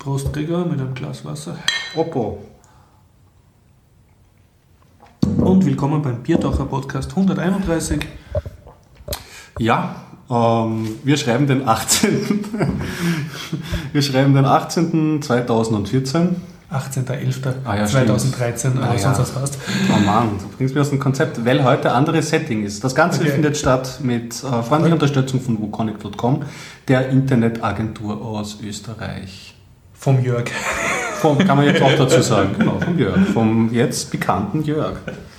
Prost, Gregor, mit einem Glas Wasser. Oppo. Und willkommen beim Biertaucher Podcast 131. Ja, wir schreiben den 18. Wir schreiben den 18. 2014. 18.11.2013, aber sonst was passt. Oh Mann, du bringst mich aus dem Konzept, weil heute ein anderes Setting ist. Das Ganze findet statt mit freundlicher Unterstützung von wukonic.com, der Internetagentur aus Österreich. Vom Jörg. Kann man jetzt auch dazu sagen, genau, vom Jörg. Vom jetzt bekannten Jörg.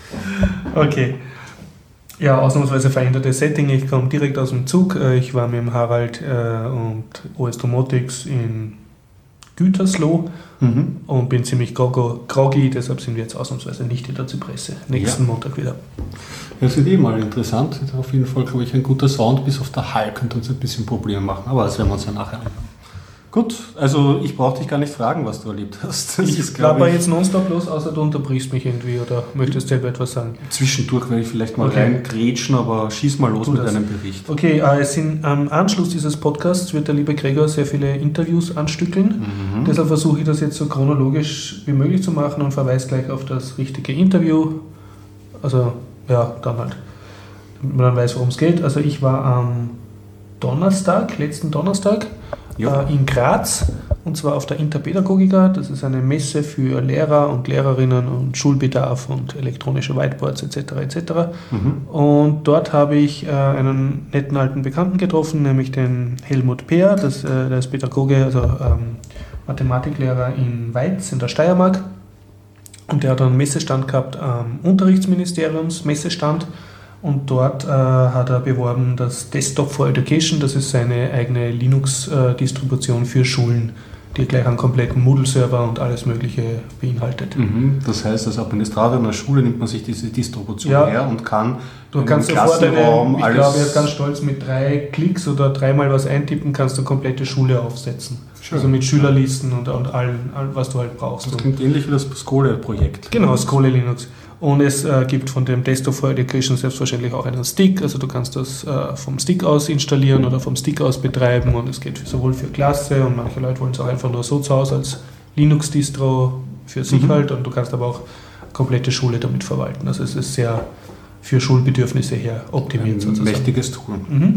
Okay. Ja, ausnahmsweise verändertes Setting. Ich komme direkt aus dem Zug. Ich war mit dem Harald und OS Domotics in Gütersloh und bin ziemlich groggy, deshalb sind wir jetzt ausnahmsweise nicht in der Zypresse. Nächsten Montag wieder. Das wird mal interessant. Das ist auf jeden Fall, glaube ich, ein guter Sound, bis auf der Hall könnte uns ein bisschen Probleme machen, aber das werden wir uns ja nachher anschauen. Gut, also ich brauche dich gar nicht fragen, was du erlebt hast. Ich klapper jetzt nonstop los, außer du unterbrichst mich irgendwie oder möchtest selber etwas sagen. Zwischendurch werde ich vielleicht mal reingrätschen, aber schieß mal los mit deinem Bericht. Okay, am Anschluss dieses Podcasts wird der liebe Gregor sehr viele Interviews anstückeln. Deshalb versuche ich das jetzt so chronologisch wie möglich zu machen und verweise gleich auf das richtige Interview. Also, ja, dann halt, damit man dann weiß, worum es geht. Also ich war am letzten Donnerstag, in Graz, und zwar auf der Interpädagogika. Das ist eine Messe für Lehrer und Lehrerinnen und Schulbedarf und elektronische Whiteboards etc. etc. Und dort habe ich einen netten alten Bekannten getroffen, nämlich den Helmut Peer, der ist Pädagoge, also Mathematiklehrer in Weiz in der Steiermark. Und der hat einen Messestand gehabt am Unterrichtsministeriums Messestand. Und dort hat er beworben das Desktop for Education, das ist seine eigene Linux-Distribution für Schulen, die gleich einen kompletten Moodle-Server und alles Mögliche beinhaltet. Das heißt, als Administrator einer Schule nimmt man sich diese Distribution her und kann du kannst sofort ich glaube, er ist ganz stolz, mit 3 Klicks oder 3-mal was eintippen, kannst du eine komplette Schule aufsetzen. Schön. Also mit Schülerlisten und allem, was du halt brauchst. Das klingt ähnlich wie das Skole-Projekt. Genau, Skole Linux. Und es gibt von dem Desktop for Education selbstverständlich auch einen Stick, also du kannst das vom Stick aus installieren oder vom Stick aus betreiben, und es geht sowohl für Klasse, und manche Leute wollen es auch einfach nur so zu Hause als Linux-Distro für sich halt, und du kannst aber auch komplette Schule damit verwalten. Also es ist sehr für Schulbedürfnisse her optimiert sozusagen. Mächtiges Tool.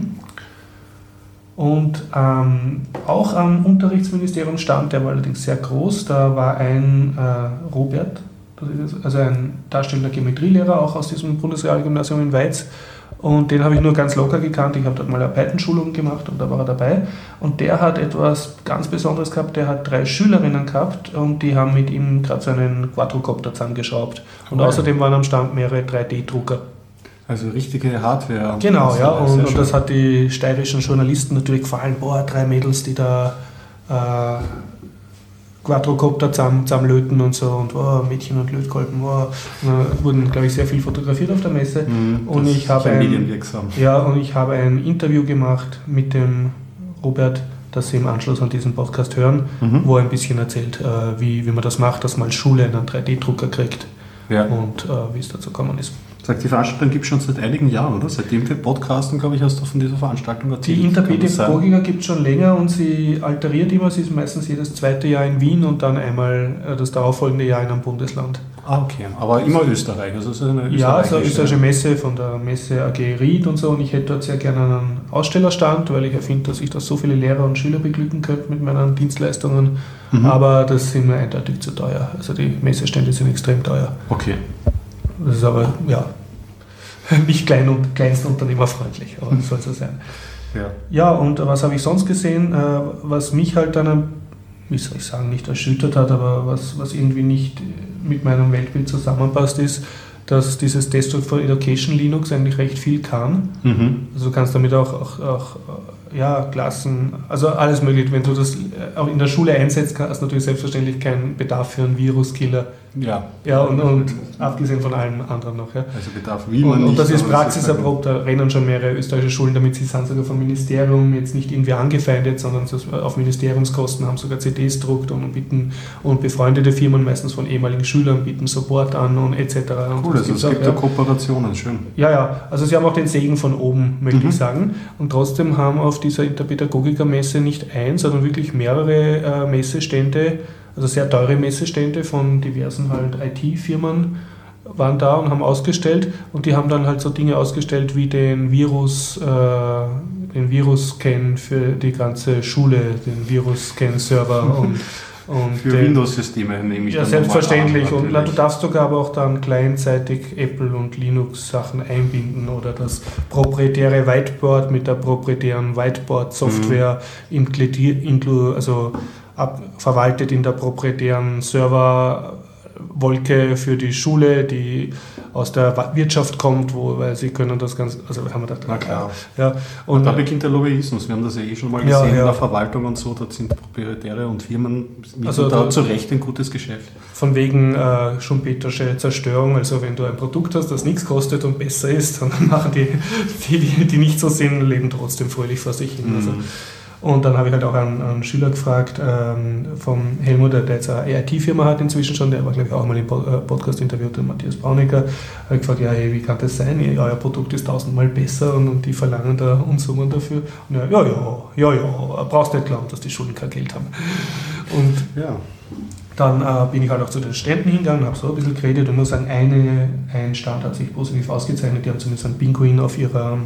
Und auch am Unterrichtsministerium stand, der war allerdings sehr groß, da war ein Robert, also ein darstellender Geometrielehrer, auch aus diesem Bundesrealgymnasium in Weiz. Und den habe ich nur ganz locker gekannt. Ich habe dort mal eine Python-Schulung gemacht und da war er dabei. Und der hat etwas ganz Besonderes gehabt. Der hat 3 Schülerinnen gehabt und die haben mit ihm gerade so einen Quadrocopter zusammengeschraubt. Und außerdem waren am Stand mehrere 3D-Drucker. Also richtige Hardware. Genau, ja. Und das hat die steirischen Journalisten natürlich gefallen. Boah, 3 Mädels, die da Quadrocopter zusammenlöten und so, und Mädchen und Lötkolben, wurden, glaube ich, sehr viel fotografiert auf der Messe. Und ich habe ein Interview gemacht mit dem Robert, das Sie im Anschluss an diesen Podcast hören, wo er ein bisschen erzählt, wie man das macht, dass man als Schule einen 3D-Drucker kriegt und wie es dazu gekommen ist. Die Veranstaltung gibt es schon seit einigen Jahren, oder? Seitdem wir podcasten, glaube ich, hast du von dieser Veranstaltung erzählt. Die Interpädagogika gibt es schon länger und sie alteriert immer. Sie ist meistens jedes 2. Jahr in Wien und dann einmal das darauffolgende Jahr in einem Bundesland. Ah, okay. Aber immer Österreich. Also es ist eine österreichische Messe von der Messe AG Ried und so. Und ich hätte dort sehr gerne einen Ausstellerstand, weil ich erfinde, dass ich da so viele Lehrer und Schüler beglücken könnte mit meinen Dienstleistungen. Aber das sind mir eindeutig zu teuer. Also die Messestände sind extrem teuer. Okay. Das ist aber, nicht kleinstunternehmerfreundlich, aber das soll so sein. Ja, und was habe ich sonst gesehen, was mich halt dann, wie soll ich sagen, nicht erschüttert hat, aber was irgendwie nicht mit meinem Weltbild zusammenpasst, ist, dass dieses Desktop for Education Linux eigentlich recht viel kann. Also du kannst damit auch Klassen, also alles möglich. Wenn du das auch in der Schule einsetzt, hast du natürlich selbstverständlich keinen Bedarf für einen Viruskiller. Und abgesehen von allem anderen noch. Ja. Also Bedarf will man nicht. Und das ist praxiserprobt, da rennen schon mehrere österreichische Schulen damit, sie sind sogar vom Ministerium jetzt nicht irgendwie angefeindet, sondern auf Ministeriumskosten haben sogar CDs gedruckt und befreundete Firmen, meistens von ehemaligen Schülern, bieten Support an und etc. Cool, also es gibt ja Kooperationen, schön. Also sie haben auch den Segen von oben, möchte ich sagen. Und trotzdem haben auf auf dieser Interpädagogiker-Messe nicht ein, sondern wirklich mehrere Messestände, also sehr teure Messestände von diversen halt IT-Firmen waren da und haben ausgestellt, und die haben dann halt so Dinge ausgestellt wie den Virus-Scan für die ganze Schule, den Virus-Scan-Server und für Windows-Systeme nehme ich ja, dann selbstverständlich. An, und du darfst sogar aber auch dann clientseitig Apple und Linux-Sachen einbinden oder das proprietäre Whiteboard mit der proprietären Whiteboard-Software verwaltet in der proprietären Serverwolke für die Schule, die aus der Wirtschaft kommt, weil sie können das ganz, also haben wir gedacht, na klar. Ja, und da beginnt der Lobbyismus. Wir haben das ja schon mal gesehen in der Verwaltung und so, dort sind Proprietäre und Firmen da zu Recht ein gutes Geschäft. Von wegen schumpetersche Zerstörung, also wenn du ein Produkt hast, das nichts kostet und besser ist, dann machen die nicht so sind, leben trotzdem fröhlich vor sich hin. Also, und dann habe ich halt auch einen Schüler gefragt vom Helmut, der jetzt eine IT-Firma hat inzwischen schon, der war glaube ich auch mal im Podcast interviewt, der Matthias Braunecker, habe gefragt, ja, hey, wie kann das sein? Euer Produkt ist 1000-mal besser und die verlangen da Unsummen dafür. Und ja, brauchst nicht glauben, dass die Schulen kein Geld haben. Und dann bin ich halt auch zu den Ständen hingegangen, habe so ein bisschen geredet und muss sagen, ein Stand hat sich positiv ausgezeichnet, die haben zumindest einen Pinguin auf ihrem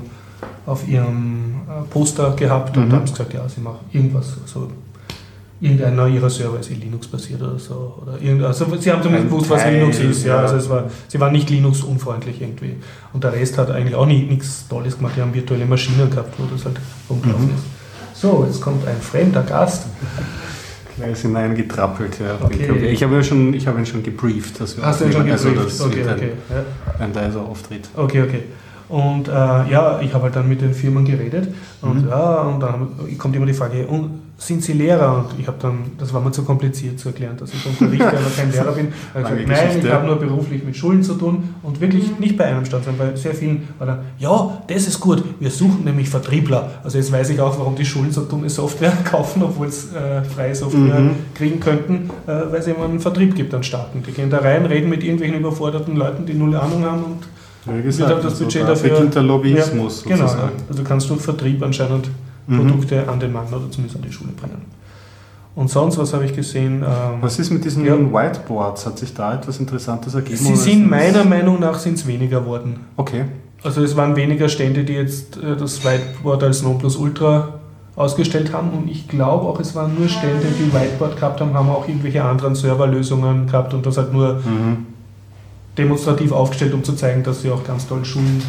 Poster gehabt und haben gesagt, ja, sie machen irgendwas, also irgendeiner ihrer Server ist Linux-basiert oder so. Also sie haben zumindest gewusst, was Linux ist. Ja, also sie waren nicht Linux-unfreundlich irgendwie. Und der Rest hat eigentlich auch nichts Tolles gemacht. Die haben virtuelle Maschinen gehabt, wo das halt rumgelaufen ist. So, jetzt kommt ein fremder Gast. Gleich hineingetrappelt, ja. Okay. Ich habe ihn schon gebrieft. Hast du ihn schon gebrieft? Also ein leiser Auftritt. Okay. Und ich habe halt dann mit den Firmen geredet und dann kommt immer die Frage, sind Sie Lehrer? Und ich habe dann, das war mir zu kompliziert zu erklären, dass ich unterrichte, aber kein Lehrer bin. Gesagt, nein, ich habe nur beruflich mit Schulen zu tun und wirklich nicht bei einem Stand, sondern bei sehr vielen war dann, ja, das ist gut, wir suchen nämlich Vertriebler. Also jetzt weiß ich auch, warum die Schulen so dumme Software kaufen, obwohl es freie Software kriegen könnten, weil es immer einen Vertrieb gibt an Staaten. Die gehen da rein, reden mit irgendwelchen überforderten Leuten, die null Ahnung haben und wie gesagt, das Budget dafür beginnt der Lobbyismus. Ja, genau, also kannst du Vertrieb anscheinend Produkte an den Mann oder zumindest an die Schule bringen. Und sonst, was habe ich gesehen? Was ist mit diesen Whiteboards? Hat sich da etwas Interessantes ergeben? Sie sind meiner Meinung nach weniger geworden. Okay. Also es waren weniger Stände, die jetzt das Whiteboard als Nonplusultra ausgestellt haben, und ich glaube auch, es waren nur Stände, die Whiteboard gehabt haben auch irgendwelche anderen Serverlösungen gehabt und das halt nur demonstrativ aufgestellt, um zu zeigen, dass sie auch ganz toll Schulen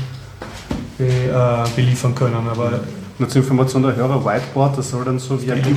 beliefern können. Aber nur zur Information der Hörer, Whiteboard, das soll dann so wie ein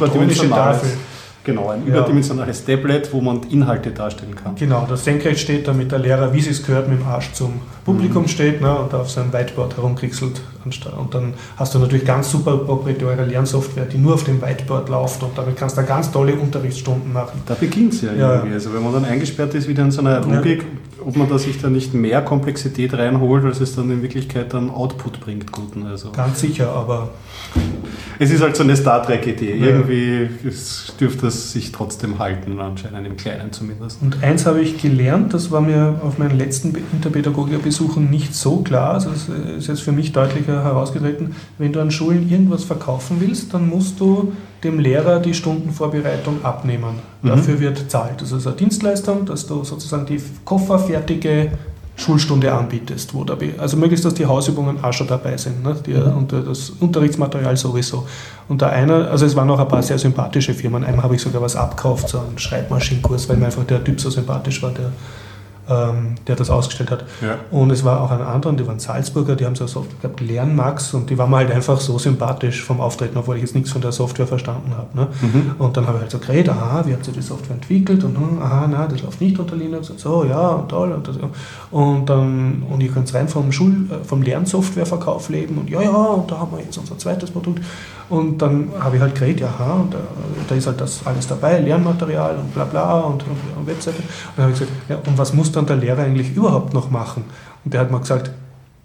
überdimensionales Tablet, wo man Inhalte darstellen kann. Genau, das senkrecht steht, damit der Lehrer, wie es gehört, mit dem Arsch zum Publikum steht, ne, und auf seinem Whiteboard herumkriegselt. Und dann hast du natürlich ganz super proprietäre Lernsoftware, die nur auf dem Whiteboard läuft, und damit kannst du da ganz tolle Unterrichtsstunden machen. Da beginnt es ja irgendwie. Also wenn man dann eingesperrt ist wieder in so einer Logik, ob man da sich da nicht mehr Komplexität reinholt, als es dann in Wirklichkeit dann Output bringt, guten. Also. Ganz sicher, aber es ist halt so eine Star Trek-Idee. Irgendwie dürfte es sich trotzdem halten, anscheinend im Kleinen zumindest. Und eins habe ich gelernt, das war mir auf meinen letzten Interpädagogikerbesuchen nicht so klar, also es ist jetzt für mich deutlicher herausgetreten, wenn du an Schulen irgendwas verkaufen willst, dann musst du dem Lehrer die Stundenvorbereitung abnehmen. Dafür wird zahlt. Das ist eine Dienstleistung, dass du sozusagen die kofferfertige Schulstunde anbietest, also möglichst, dass die Hausübungen auch schon dabei sind, ne? Und das Unterrichtsmaterial sowieso. Und also es waren auch ein paar sehr sympathische Firmen. Einem habe ich sogar was abgekauft, so einen Schreibmaschinenkurs, weil mir einfach der Typ so sympathisch war, der das ausgestellt hat. Ja. Und es war auch ein anderer, die waren Salzburger, die haben so eine Software gehabt, Lernmax, und die waren mir halt einfach so sympathisch vom Auftreten, obwohl ich jetzt nichts von der Software verstanden habe. Ne? Und dann habe ich halt so geredet, wie habt ihr die Software entwickelt? Und das läuft nicht unter Linux. Und so, ja, und toll. Und ihr könnt rein vom Lernsoftwareverkauf leben. Und und da haben wir jetzt unser zweites Produkt. Und dann habe ich halt geredet, und da ist halt das alles dabei, Lernmaterial und bla bla und Webseite. Und dann habe ich gesagt, und was muss dann der Lehrer eigentlich überhaupt noch machen? Und der hat mal gesagt,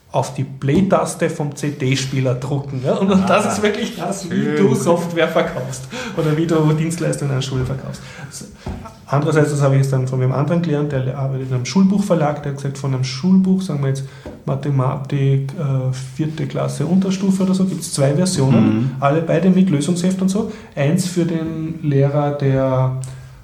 auf die Play-Taste vom CD-Spieler drucken. Ja? Und das ist wirklich das, wie du Software verkaufst oder wie du Dienstleistungen an Schule verkaufst. Andererseits, das habe ich jetzt dann von einem anderen gelernt, der arbeitet in einem Schulbuchverlag, der hat gesagt, von einem Schulbuch, sagen wir jetzt Mathematik, 4. Klasse Unterstufe oder so, gibt es 2 Versionen, alle beide mit Lösungsheft und so. Eins für den Lehrer, der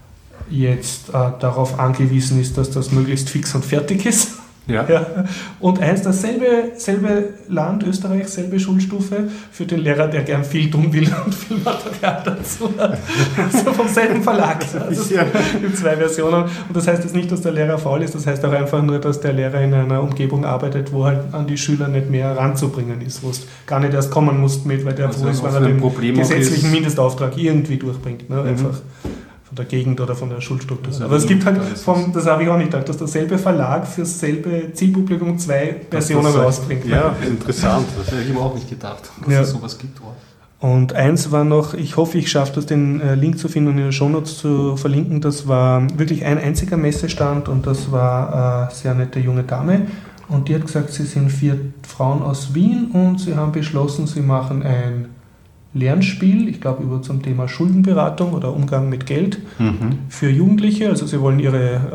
jetzt darauf angewiesen ist, dass das möglichst fix und fertig ist. Ja. Und eins, selbe Land, Österreich, selbe Schulstufe, für den Lehrer, der gern viel tun will und viel Material dazu hat. Also vom selben Verlag. Also in 2 Versionen. Und das heißt jetzt nicht, dass der Lehrer faul ist, das heißt auch einfach nur, dass der Lehrer in einer Umgebung arbeitet, wo halt an die Schüler nicht mehr ranzubringen ist, wo es gar nicht erst kommen musst mit, weil der froh ist, wenn er den gesetzlichen Mindestauftrag irgendwie durchbringt. Ne? Einfach von der Gegend oder von der Schulstruktur. Also aber es gibt halt, das habe ich auch nicht gedacht, dass derselbe Verlag für dasselbe Zielpublikum 2 Versionen rausbringt. Ja, interessant. Das hätte ich mir auch nicht gedacht, dass es sowas gibt. Und eins war noch, ich hoffe, ich schaffe das, den Link zu finden und in den Shownotes zu verlinken, das war wirklich ein einziger Messestand und das war eine sehr nette junge Dame und die hat gesagt, sie sind 4 Frauen aus Wien und sie haben beschlossen, sie machen ein Lernspiel, ich glaube zum Thema Schuldenberatung oder Umgang mit Geld für Jugendliche. Also sie wollen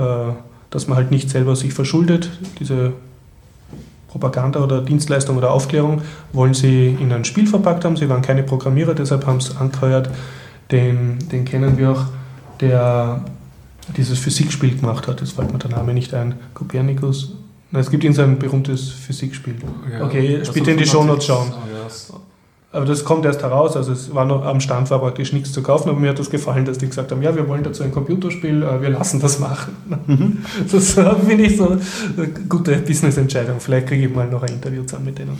dass man halt nicht selber sich verschuldet, diese Propaganda oder Dienstleistung oder Aufklärung, wollen sie in ein Spiel verpackt haben. Sie waren keine Programmierer, deshalb haben sie angeheuert, den kennen wir auch, der dieses Physikspiel gemacht hat. Jetzt fällt mir der Name nicht ein. Kopernikus. Es gibt so ein berühmtes Physikspiel. Ja, okay, bitte in die Shownotes schauen. Aber das kommt erst heraus, also es war noch am Stand war praktisch nichts zu kaufen, aber mir hat das gefallen, dass die gesagt haben, ja, wir wollen dazu ein Computerspiel, wir lassen das machen. Das finde ich so eine gute Business-Entscheidung. Vielleicht kriege ich mal noch ein Interview zusammen mit denen.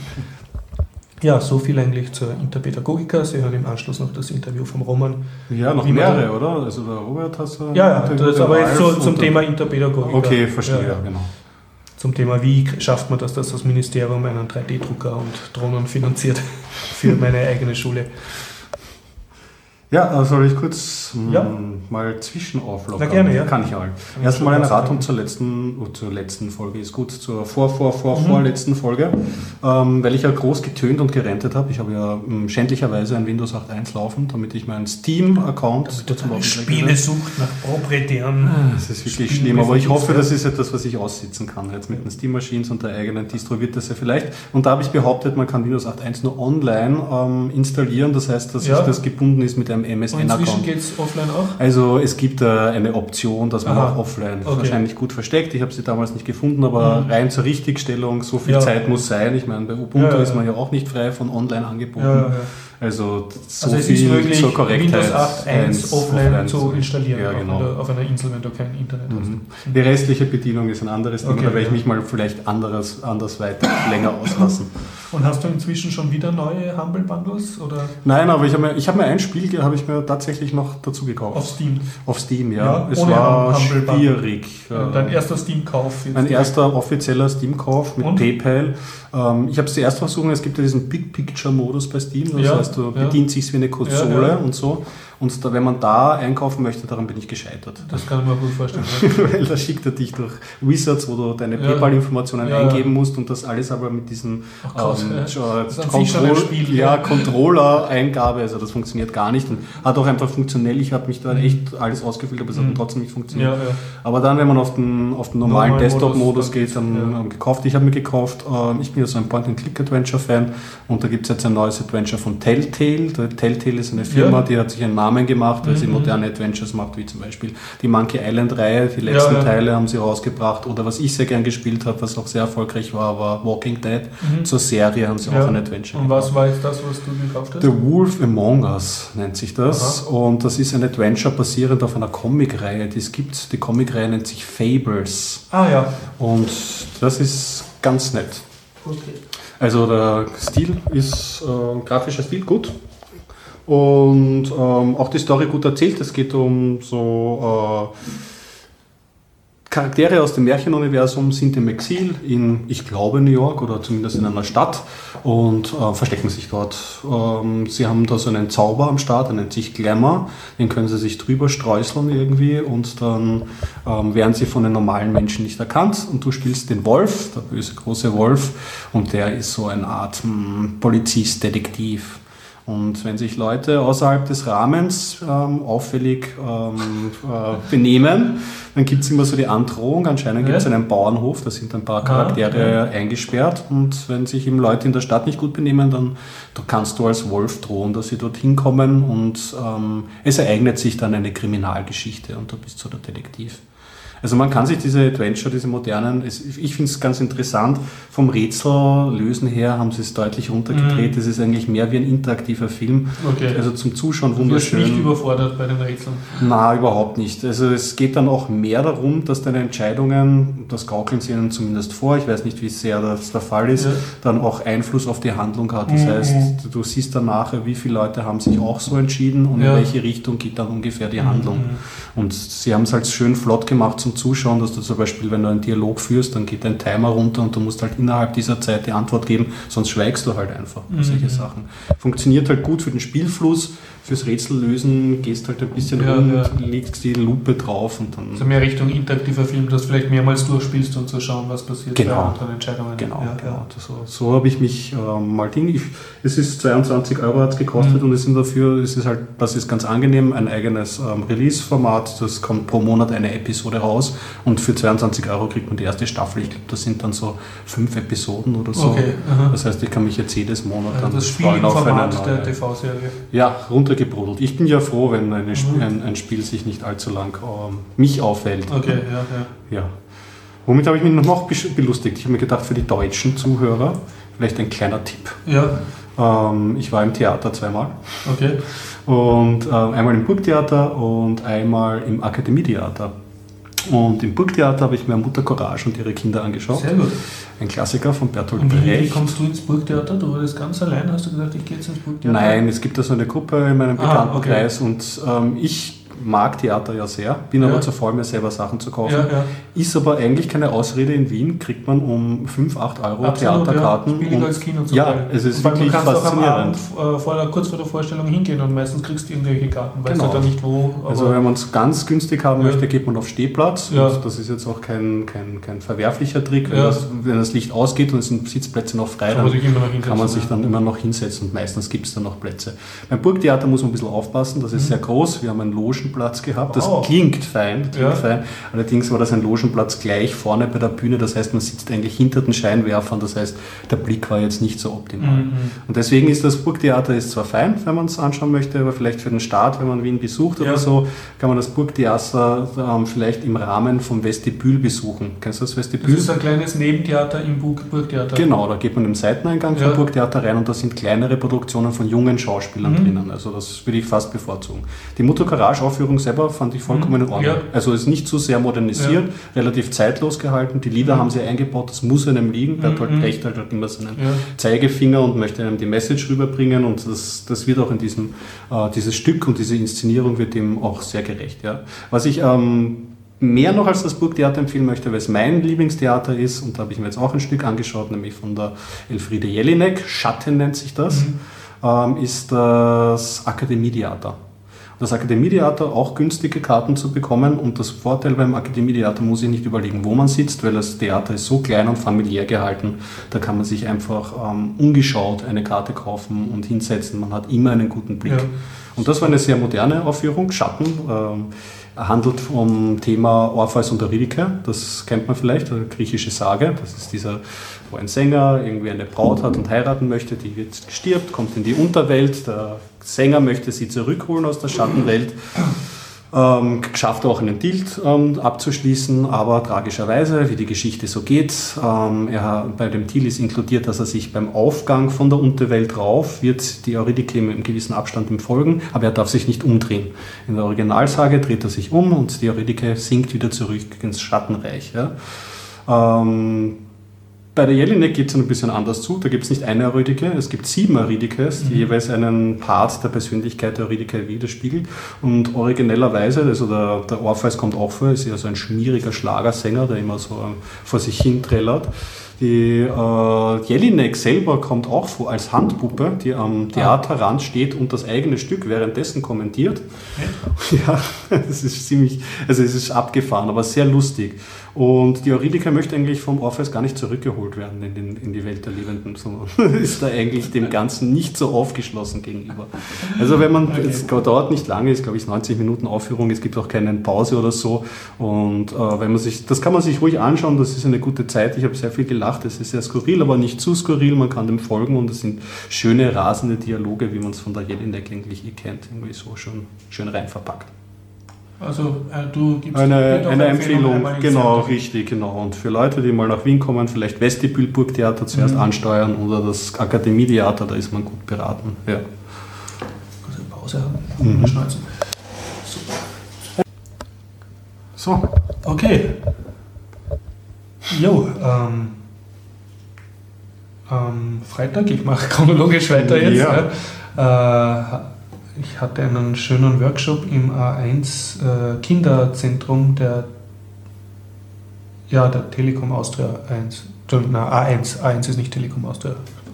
Ja, so viel eigentlich zur Interpädagogika. Sie hören im Anschluss noch das Interview vom Roman. Ja, noch mehrere, oder? Also der Robert hast du... Ja, das ist aber jetzt so zum Thema Interpädagogika. Okay, verstehe, ja, genau. Zum Thema, wie schafft man das, dass das Ministerium einen 3D-Drucker und Drohnen finanziert für meine eigene Schule. Ja, soll ich kurz mal zwischenauflockern? Na gerne, ja. Kann ich auch. Erstmal eine Ratung zur letzten Folge, ist gut, zur vorletzten Folge, weil ich ja groß getönt und gerentet habe. Ich habe ja schändlicherweise ein Windows 8.1 laufen, damit ich meinen Steam-Account Spielesucht nach proprietären. Das ist wirklich schlimm, aber ich hoffe, das ist etwas, was ich aussitzen kann. Jetzt mit den Steam-Machines und der eigenen Distro wird das ja vielleicht. Und da habe ich behauptet, man kann Windows 8.1 nur online installieren. Das heißt, dass das gebunden ist mit einem MSN-Account. Und inzwischen geht es offline auch? Also es gibt eine Option, dass man auch offline wahrscheinlich gut versteckt. Ich habe sie damals nicht gefunden, aber rein zur Richtigstellung, so viel Zeit muss sein. Ich meine, bei Ubuntu ist man ja auch nicht frei von Online-Angeboten. Also so es viel ist möglich, zur Korrektheit. Windows 8.1 offline zu installieren, ja, genau. auf einer Insel, wenn du kein Internet hast. Die restliche Bedienung ist ein anderes Thema, da werde ich mich mal vielleicht anders weiter länger auslassen. Und hast du inzwischen schon wieder neue Humble Bundles? Oder? Nein, aber ich hab mir ein Spiel tatsächlich noch dazu gekauft. Auf Steam? Auf Steam, ja. Es war schwierig. Dein erster Steam-Kauf? Mein erster offizieller Steam-Kauf mit PayPal. Ich habe es zuerst versucht, es gibt ja diesen Big-Picture-Modus bei Steam, das heißt, du bedienst sich wie eine Konsole und so. Und wenn man da einkaufen möchte, daran bin ich gescheitert. Das kann ich mir gut vorstellen. Weil da schickt er dich durch Wizards, wo du deine PayPal-Informationen eingeben musst und das alles aber mit diesem Controller-Eingabe, also das funktioniert gar nicht und hat auch einfach funktionell, ich habe mich da echt alles ausgefüllt, aber es hat trotzdem nicht funktioniert. Aber dann, wenn man auf den normalen Desktop-Modus geht, dann gekauft. Ich habe mir gekauft, ich bin ja so ein Point-and-Click-Adventure-Fan und da gibt es jetzt ein neues Adventure von Telltale. Telltale ist eine Firma, die hat sich einen Namen gemacht, weil sie moderne Adventures macht, wie zum Beispiel die Monkey Island-Reihe, die letzten Teile haben sie rausgebracht, oder was ich sehr gern gespielt habe, was auch sehr erfolgreich war Walking Dead. Zur Serie haben sie auch ein Adventure gemacht. Und was war jetzt das, was du gekauft hast? The Wolf Among Us nennt sich das. Aha. Und das ist ein Adventure basierend auf einer Comic-Reihe, die es gibt. Die Comic-Reihe nennt sich Fables. Ah ja. Und das ist ganz nett. Okay. Also der Stil ist, grafischer Stil gut. Und auch die Story gut erzählt. Es geht um so Charaktere aus dem Märchenuniversum sind im Exil in, ich glaube, New York oder zumindest in einer Stadt und verstecken sich dort. Sie haben da so einen Zauber am Start, der nennt sich Glamour, den können sie sich drüber streuseln irgendwie und dann werden sie von den normalen Menschen nicht erkannt und du spielst den Wolf, der böse große Wolf, und der ist so eine Art Polizist, Detektiv. Und wenn sich Leute außerhalb des Rahmens auffällig benehmen, dann gibt es immer so die Androhung. Anscheinend gibt es einen Bauernhof, da sind ein paar Charaktere eingesperrt. Und wenn sich eben Leute in der Stadt nicht gut benehmen, dann kannst du als Wolf drohen, dass sie dorthin kommen. Und es ereignet sich dann eine Kriminalgeschichte und du bist so der Detektiv. Also man kann sich diese Adventure, diese modernen, ich finde es ganz interessant, vom Rätsellösen her haben sie es deutlich runtergedreht. Es ist eigentlich mehr wie ein interaktiver Film. Okay. Also zum Zuschauen wunderschön. Du wirst nicht überfordert bei den Rätseln? Nein, überhaupt nicht. Also es geht dann auch mehr darum, dass deine Entscheidungen, das gaukeln sie ihnen zumindest vor, ich weiß nicht, wie sehr das der Fall ist, dann auch Einfluss auf die Handlung hat. Das heißt, du siehst dann nachher, wie viele Leute haben sich auch so entschieden und in welche Richtung geht dann ungefähr die Handlung. Und sie haben es halt schön flott gemacht zum Zuschauen, dass du zum Beispiel, wenn du einen Dialog führst, dann geht dein Timer runter und du musst halt innerhalb dieser Zeit die Antwort geben, sonst schweigst du halt einfach. Solche Sachen. Funktioniert halt gut für den Spielfluss, fürs Rätsellösen gehst halt ein bisschen rum, legst die Lupe drauf und dann... Also mehr Richtung interaktiver Film, dass du vielleicht mehrmals durchspielst und so schauen, was passiert bei anderen Entscheidungen. Genau. So habe ich mich mal es ist 22 Euro hat es gekostet und es ist halt, das ist ganz angenehm, ein eigenes Release-Format, das kommt pro Monat eine Episode raus und für 22 Euro kriegt man die erste Staffel. Ich glaube, das sind dann so 5 Episoden oder so. Okay, das heißt, ich kann mich jetzt jedes Monat dann das Spielformat der TV-Serie. Ja, runtergebrodelt. Ich bin ja froh, wenn ein Spiel sich nicht allzu lang mich aufhält. Okay, ja. Womit habe ich mich noch belustigt? Ich habe mir gedacht, für die deutschen Zuhörer vielleicht ein kleiner Tipp. Ja. Ich war im Theater zweimal. Okay. Und einmal im Burgtheater und einmal im Akademietheater. Und im Burgtheater habe ich mir Mutter Courage und ihre Kinder angeschaut. Sehr gut. Ein Klassiker von Bertolt Brecht. Wie kommst du ins Burgtheater? Du warst ganz allein, hast du gesagt, ich gehe jetzt ins Burgtheater? Nein, es gibt da so eine Gruppe in meinem Bekanntenkreis und ich mag Theater ja sehr, bin aber zu faul, mir selber Sachen zu kaufen. Ist aber eigentlich keine Ausrede. In Wien kriegt man um 5, 8 Euro Theaterkarten. Billiger als Kino zum Teil. Es ist wirklich faszinierend. Du kannst auch am Abend kurz vor der Vorstellung hingehen und meistens kriegst du irgendwelche Karten, weißt du da nicht wo. Also wenn man es ganz günstig haben möchte, geht man auf Stehplatz. Und das ist jetzt auch kein verwerflicher Trick. Wenn das Licht ausgeht und es sind Sitzplätze noch frei, dann kann man sich dann immer noch hinsetzen und meistens gibt es dann noch Plätze. Beim Burgtheater muss man ein bisschen aufpassen, das ist sehr groß. Wir haben einen Logenplatz gehabt. Das klingt fein. Allerdings war das ein Logenplatz gleich vorne bei der Bühne. Das heißt, man sitzt eigentlich hinter den Scheinwerfern. Das heißt, der Blick war jetzt nicht so optimal. Und deswegen ist das Burgtheater ist zwar fein, wenn man es anschauen möchte, aber vielleicht für den Start, wenn man Wien besucht oder so, kann man das Burgtheater vielleicht im Rahmen vom Vestibül besuchen. Kennst du das Vestibül? Das ist ein kleines Nebentheater im Burgtheater. Genau, da geht man im Seiteneingang vom Burgtheater rein und da sind kleinere Produktionen von jungen Schauspielern drinnen. Also das würde ich fast bevorzugen. Die Mutter Courage Aufführung selber fand ich vollkommen in Ordnung. Also ist nicht so sehr modernisiert, relativ zeitlos gehalten. Die Lieder haben sie eingebaut, das muss einem liegen. Bertolt Brecht hat halt immer seinen Zeigefinger und möchte einem die Message rüberbringen und das wird auch in dieses Stück und diese Inszenierung wird dem auch sehr gerecht. Ja. Was ich mehr noch als das Burgtheater empfehlen möchte, weil es mein Lieblingstheater ist, und da habe ich mir jetzt auch ein Stück angeschaut, nämlich von der Elfriede Jelinek, Schatten nennt sich das, ist das Akademietheater. Das Akademietheater auch günstige Karten zu bekommen und das Vorteil beim Akademietheater muss ich nicht überlegen, wo man sitzt, weil das Theater ist so klein und familiär gehalten, da kann man sich einfach ungeschaut eine Karte kaufen und hinsetzen, man hat immer einen guten Blick. Und das war eine sehr moderne Aufführung, Schatten, handelt vom Thema Orpheus und Eurydike, das kennt man vielleicht, eine griechische Sage, das ist dieser, wo ein Sänger irgendwie eine Braut hat und heiraten möchte, die stirbt, kommt in die Unterwelt, der Sänger möchte sie zurückholen aus der Schattenwelt, schafft auch einen Deal abzuschließen, aber tragischerweise, wie die Geschichte so geht, bei dem Deal ist inkludiert, dass er sich beim Aufgang von der Unterwelt rauf, wird die Eurydike mit einem gewissen Abstand ihm folgen, aber er darf sich nicht umdrehen. In der Originalsage dreht er sich um und die Eurydike sinkt wieder zurück ins Schattenreich. Ja. Bei der Jelinek geht es ein bisschen anders zu. Da gibt es nicht eine Eurydice, es gibt 7 Eurydices, die jeweils einen Part der Persönlichkeit der Eurydice widerspiegelt. Und originellerweise, also der Orpheus kommt auch vor, ist ja so ein schmieriger Schlagersänger, der immer so vor sich hin trällert. Die Jelinek selber kommt auch vor als Handpuppe, die am Theaterrand steht und das eigene Stück währenddessen kommentiert. Ja, das ist es ist abgefahren, aber sehr lustig. Und die Eurydice möchte eigentlich vom Orpheus gar nicht zurückgeholt werden in die Welt der Lebenden, sondern ist da eigentlich dem Ganzen nicht so aufgeschlossen gegenüber. Also es dauert nicht lange, ist glaube ich 90 Minuten Aufführung, es gibt auch keine Pause oder so. Und das kann man sich ruhig anschauen, das ist eine gute Zeit. Ich habe sehr viel gelacht, es ist sehr skurril, aber nicht zu skurril, man kann dem folgen und es sind schöne, rasende Dialoge, wie man es von der Jelinek eigentlich kennt, irgendwie so schön rein verpackt. Also du gibst eine Empfehlung, genau, richtig, genau. Und für Leute, die mal nach Wien kommen, vielleicht Vestibül Burgtheater zuerst ansteuern oder das Akademietheater, da ist man gut beraten. Ja. Kurz eine Pause haben, schneuzen. So. Okay. Jo, Freitag, ich mache chronologisch weiter jetzt. Ja. Ich hatte einen schönen Workshop im A1 Kinderzentrum der Telekom Austria 1. A1 ist nicht Telekom Austria.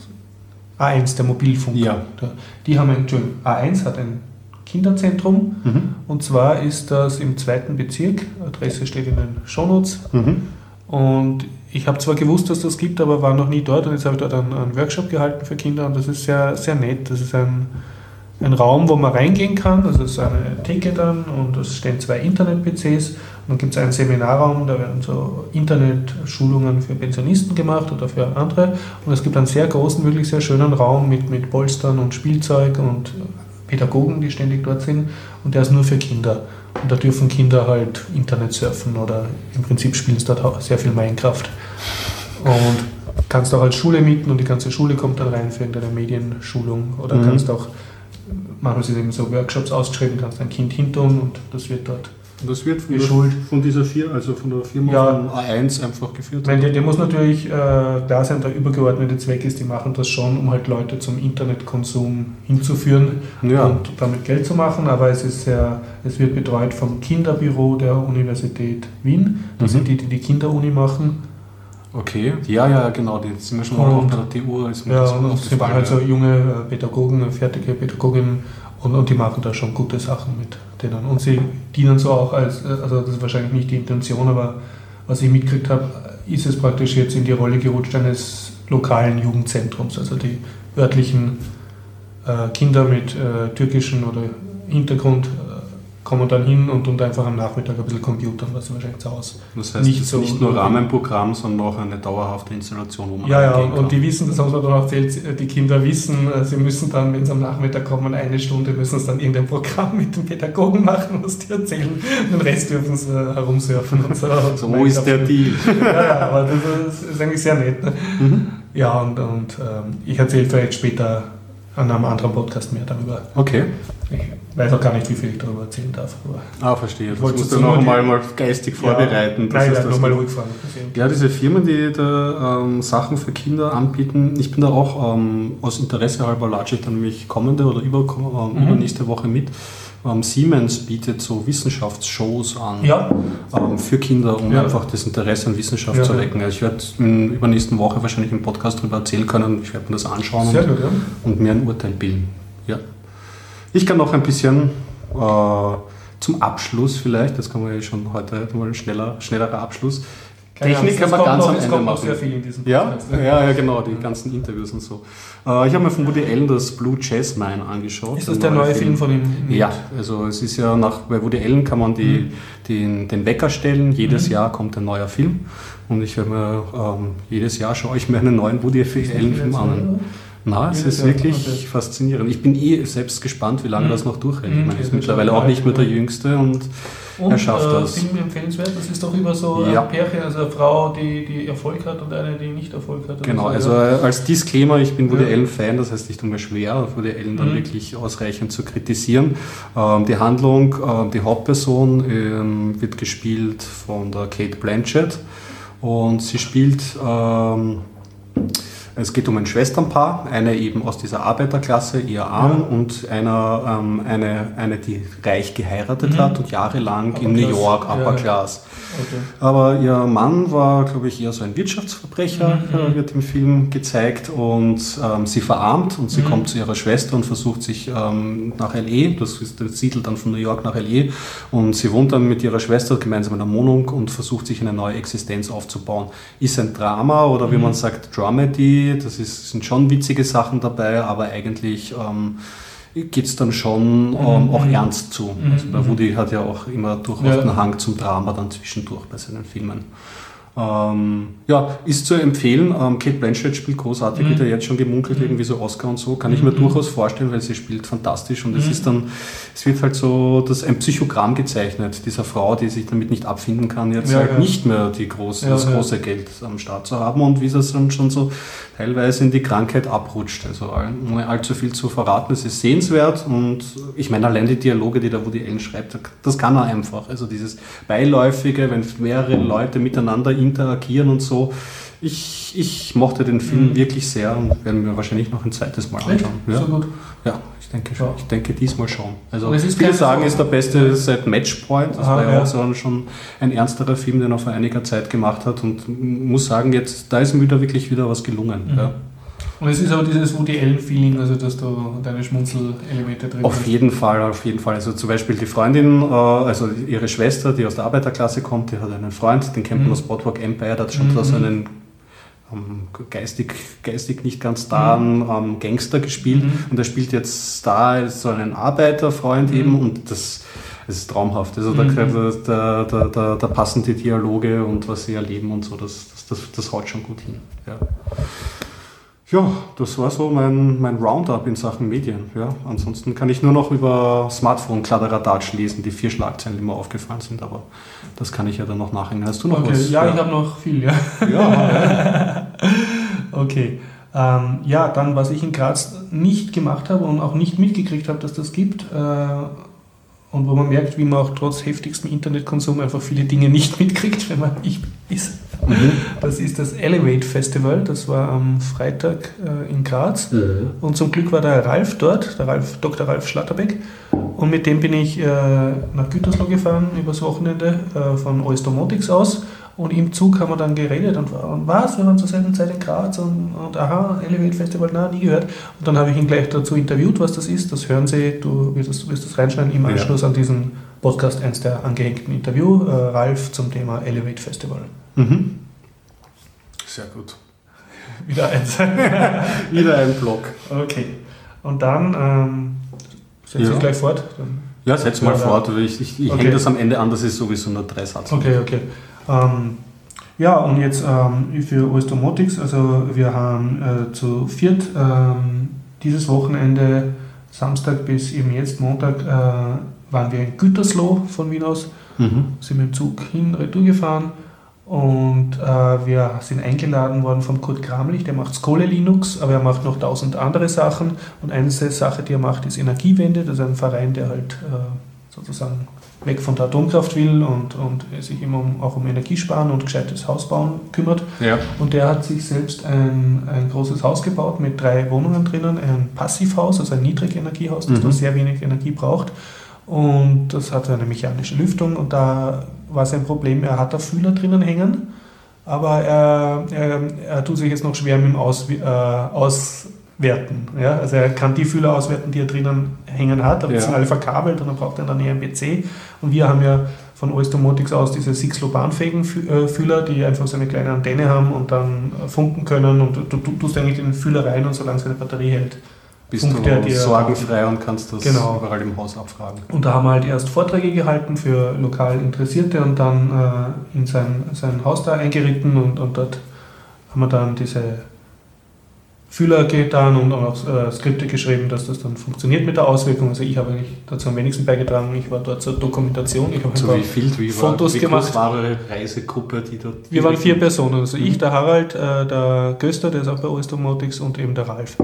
A1, der Mobilfunk. Ja. Die haben A1 hat ein Kinderzentrum und zwar ist das im 2. Bezirk, Adresse steht in den Shownotes. Und ich habe zwar gewusst, dass das gibt, aber war noch nie dort und jetzt habe ich dort einen Workshop gehalten für Kinder und das ist sehr, sehr nett. Das ist ein Raum, wo man reingehen kann, also es ist eine Theke dann und es stehen 2 Internet-PCs und dann gibt es einen Seminarraum, da werden so Internet-Schulungen für Pensionisten gemacht oder für andere und es gibt einen sehr großen, wirklich sehr schönen Raum mit Polstern und Spielzeug und Pädagogen, die ständig dort sind und der ist nur für Kinder und da dürfen Kinder halt Internet surfen oder im Prinzip spielen sie dort auch sehr viel Minecraft und kannst auch als Schule mieten und die ganze Schule kommt dann rein für eine Medienschulung oder kannst auch manchmal sind eben so Workshops ausgeschrieben, kannst ein Kind hintun und das wird dort geschult. Von dieser Firma, also von der Firma von A1 einfach geführt? Nein, der muss natürlich da sein, der übergeordnete Zweck ist, die machen das schon, um halt Leute zum Internetkonsum hinzuführen und damit Geld zu machen, aber es wird betreut vom Kinderbüro der Universität Wien, das sind die Kinderuni machen. Okay, ja, genau, die sind wir schon mal auf der TU. Und es sind halt so junge Pädagogen, fertige Pädagoginnen und die machen da schon gute Sachen mit denen. Und sie dienen so auch also das ist wahrscheinlich nicht die Intention, aber was ich mitgekriegt habe, ist es praktisch jetzt in die Rolle gerutscht eines lokalen Jugendzentrums. Also die örtlichen Kinder mit türkischem oder Hintergrund kommen dann hin und einfach am Nachmittag ein bisschen computern, was wahrscheinlich zu Hause. Das heißt, es ist nicht nur Rahmenprogramm, sondern auch eine dauerhafte Installation, wo man und die wissen, das haben sie mir dann auch erzählt, die Kinder wissen, sie müssen dann, wenn sie am Nachmittag kommen, 1 Stunde, müssen sie dann irgendein Programm mit dem Pädagogen machen, was die erzählen. Den Rest dürfen sie herumsurfen und so. So ist der Deal. Ja, aber das ist eigentlich sehr nett. Ne? Ja, und ich erzähle vielleicht später an einem anderen Podcast mehr darüber. Okay. Ich weiß auch gar nicht, wie viel ich darüber erzählen darf. Verstehe. Das musst du noch mal geistig vorbereiten. Nein, nochmal rückfragen. Ja, diese Firmen, die da Sachen für Kinder anbieten, ich bin da auch aus Interesse halber lade ich dann nämlich kommende oder übernächste Woche mit. Siemens bietet so Wissenschaftsshows an für Kinder, um einfach das Interesse an Wissenschaft zu wecken. Ich werde in der übernächsten Woche wahrscheinlich im Podcast darüber erzählen können. Ich werde mir das anschauen und mir ein Urteil bilden. Ja. Ich kann noch ein bisschen zum Abschluss vielleicht, das kann man ja schon heute mal schnellerer Abschluss. Technik kann man ganz am Ende machen. Sehr viel in diesem Podcast. Ja, genau, die ganzen Interviews und so. Ich habe mir von Woody Allen das Blue Jasmine angeschaut. Ist das der neue Film von ihm? Ja, also es ist ja bei Woody Allen kann man den Wecker stellen, jedes Jahr kommt ein neuer Film und ich werde mir jedes Jahr schaue ich mir einen neuen Woody Allen Film an. Na, es ist wirklich faszinierend. Ich bin selbst gespannt, wie lange das noch durchhält. Ich meine, er ist mittlerweile auch nicht mehr der Jüngste und er schafft das. Film empfehlenswert, das ist doch über so ein Pärchen, also eine Frau, die Erfolg hat und eine, die nicht Erfolg hat. Genau, also als Disclaimer, ich bin Woody Allen Fan, das heißt, ich tue mir schwer, Woody Allen dann wirklich ausreichend zu kritisieren. Die Handlung, die Hauptperson wird gespielt von der Cate Blanchett und sie spielt Es geht um ein Schwesternpaar, eine eben aus dieser Arbeiterklasse, eher arm, und eine, die reich geheiratet hat und jahrelang in New York, Upper Class. Okay. Aber ihr Mann war, glaube ich, eher so ein Wirtschaftsverbrecher, wird im Film gezeigt, und sie verarmt und sie kommt zu ihrer Schwester und versucht sich nach L.A., das siedelt dann von New York nach L.A., und sie wohnt dann mit ihrer Schwester gemeinsam in einer Wohnung und versucht sich eine neue Existenz aufzubauen. Ist ein Drama oder wie man sagt, Dramedy. Sind schon witzige Sachen dabei, aber eigentlich geht es dann schon auch ernst zu. Also der Woody hat ja auch immer durchaus den Hang zum Drama dann zwischendurch bei seinen Filmen. Ist zu empfehlen. Cate Blanchett spielt großartig, wird ja jetzt schon gemunkelt, irgendwie so Oscar und so. Kann ich mir durchaus vorstellen, weil sie spielt fantastisch, und es wird halt so ein Psychogramm gezeichnet, dieser Frau, die sich damit nicht abfinden kann, jetzt nicht mehr das große Geld am Start zu haben, und wie es dann schon so teilweise in die Krankheit abrutscht. Also ohne allzu viel zu verraten, es ist sehenswert, und ich meine, allein die Dialoge, die der Woody Allen schreibt, das kann er einfach. Also dieses Beiläufige, wenn mehrere Leute miteinander interagieren und so. Ich mochte den Film wirklich sehr und werden mir wahrscheinlich noch ein zweites Mal anschauen. Ja. So gut. Ja, ich denke schon. Ich denke diesmal schon. Also viele sagen, ist der beste seit Matchpoint. Das war ja auch schon ein ernsterer Film, den er vor einiger Zeit gemacht hat, und muss sagen, jetzt da ist mir wirklich wieder was gelungen. Ja. Und es ist aber dieses Woody Allen-Feeling, also dass du deine Schmunzelelemente drin hast. Auf jeden Fall. Also zum Beispiel die Freundin, also ihre Schwester, die aus der Arbeiterklasse kommt, die hat einen Freund, den kennt man aus Boardwalk Empire, der hat schon so einen geistig nicht ganz da Gangster gespielt, und er spielt jetzt da so einen Arbeiterfreund eben, und das ist traumhaft. Also da passen die Dialoge und was sie erleben und so, das haut schon gut hin. Ja, das war so mein Roundup in Sachen Medien. Ja, ansonsten kann ich nur noch über Smartphone-Kladderadatsch lesen, die 4 Schlagzeilen, die mir aufgefallen sind, aber das kann ich ja dann noch nachhängen. Hast du noch was? Ja, ich habe noch viel, ja. Okay. Dann, was ich in Graz nicht gemacht habe und auch nicht mitgekriegt habe, dass das gibt, und wo man merkt, wie man auch trotz heftigstem Internetkonsum einfach viele Dinge nicht mitkriegt, wenn man ist. Das ist das Elevate Festival, das war am Freitag in Graz, und zum Glück war der Ralf dort, Dr. Ralf Schlatterbeck, und mit dem bin ich nach Gütersloh gefahren übers Wochenende von Oestomotics aus, und im Zug haben wir dann geredet und was, wir waren zur selben Zeit in Graz und Elevate Festival, nie gehört, und dann habe ich ihn gleich dazu interviewt, was das ist, das hören Sie, du wirst das reinschneiden im Anschluss an diesen Podcast, eins der angehängten Interview, Ralf zum Thema Elevate Festival. Sehr gut. Wieder eins. Wieder ein Blog. Okay. Und dann setze ich gleich fort. Ja, setz mal fort. Ich hänge das am Ende an, das ist sowieso nur 3 Sätze. Okay. Und jetzt für Oestomotics, also wir haben zu viert dieses Wochenende, Samstag bis eben jetzt Montag, waren wir in Gütersloh von Wien aus, sind mit dem Zug retour gefahren, und wir sind eingeladen worden von Kurt Kramlich, der macht Skole Linux, aber er macht noch 1000 andere Sachen, und eine Sache, die er macht, ist Energiewende. Das ist ein Verein, der halt sozusagen weg von der Atomkraft will und sich immer auch um Energiesparen und gescheites Hausbauen kümmert. Ja. Und der hat sich selbst ein großes Haus gebaut mit 3 Wohnungen drinnen, ein Passivhaus, also ein Niedrigenergiehaus, das nur sehr wenig Energie braucht. Und das hat eine mechanische Lüftung, und da war sein Problem, er hat da Fühler drinnen hängen, aber er tut sich jetzt noch schwer mit dem Auswerten. Ja? Also er kann die Fühler auswerten, die er drinnen hängen hat, aber die sind alle verkabelt, und dann braucht er dann eher einen PC. Und wir haben ja von Oestomotics aus diese Sixlo-bahnfähigen Fühler, die einfach so eine kleine Antenne haben und dann funken können, und du tust eigentlich den Fühler rein, und solange seine Batterie hält, bist du sorgenfrei und kannst das überall im Haus abfragen. Und da haben wir halt erst Vorträge gehalten für lokal Interessierte und dann in sein Haus da eingeritten, und dort haben wir dann diese Fühler getan und auch Skripte geschrieben, dass das dann funktioniert mit der Auswirkung. Also ich habe eigentlich dazu am wenigsten beigetragen. Ich war dort zur Dokumentation. Ich habe Fotos gemacht. Wie war eure Reisegruppe, die dort... Wir waren 4 Personen. Also ich, der Harald, der Göster, der ist auch bei Oestomotics, und eben der Ralf.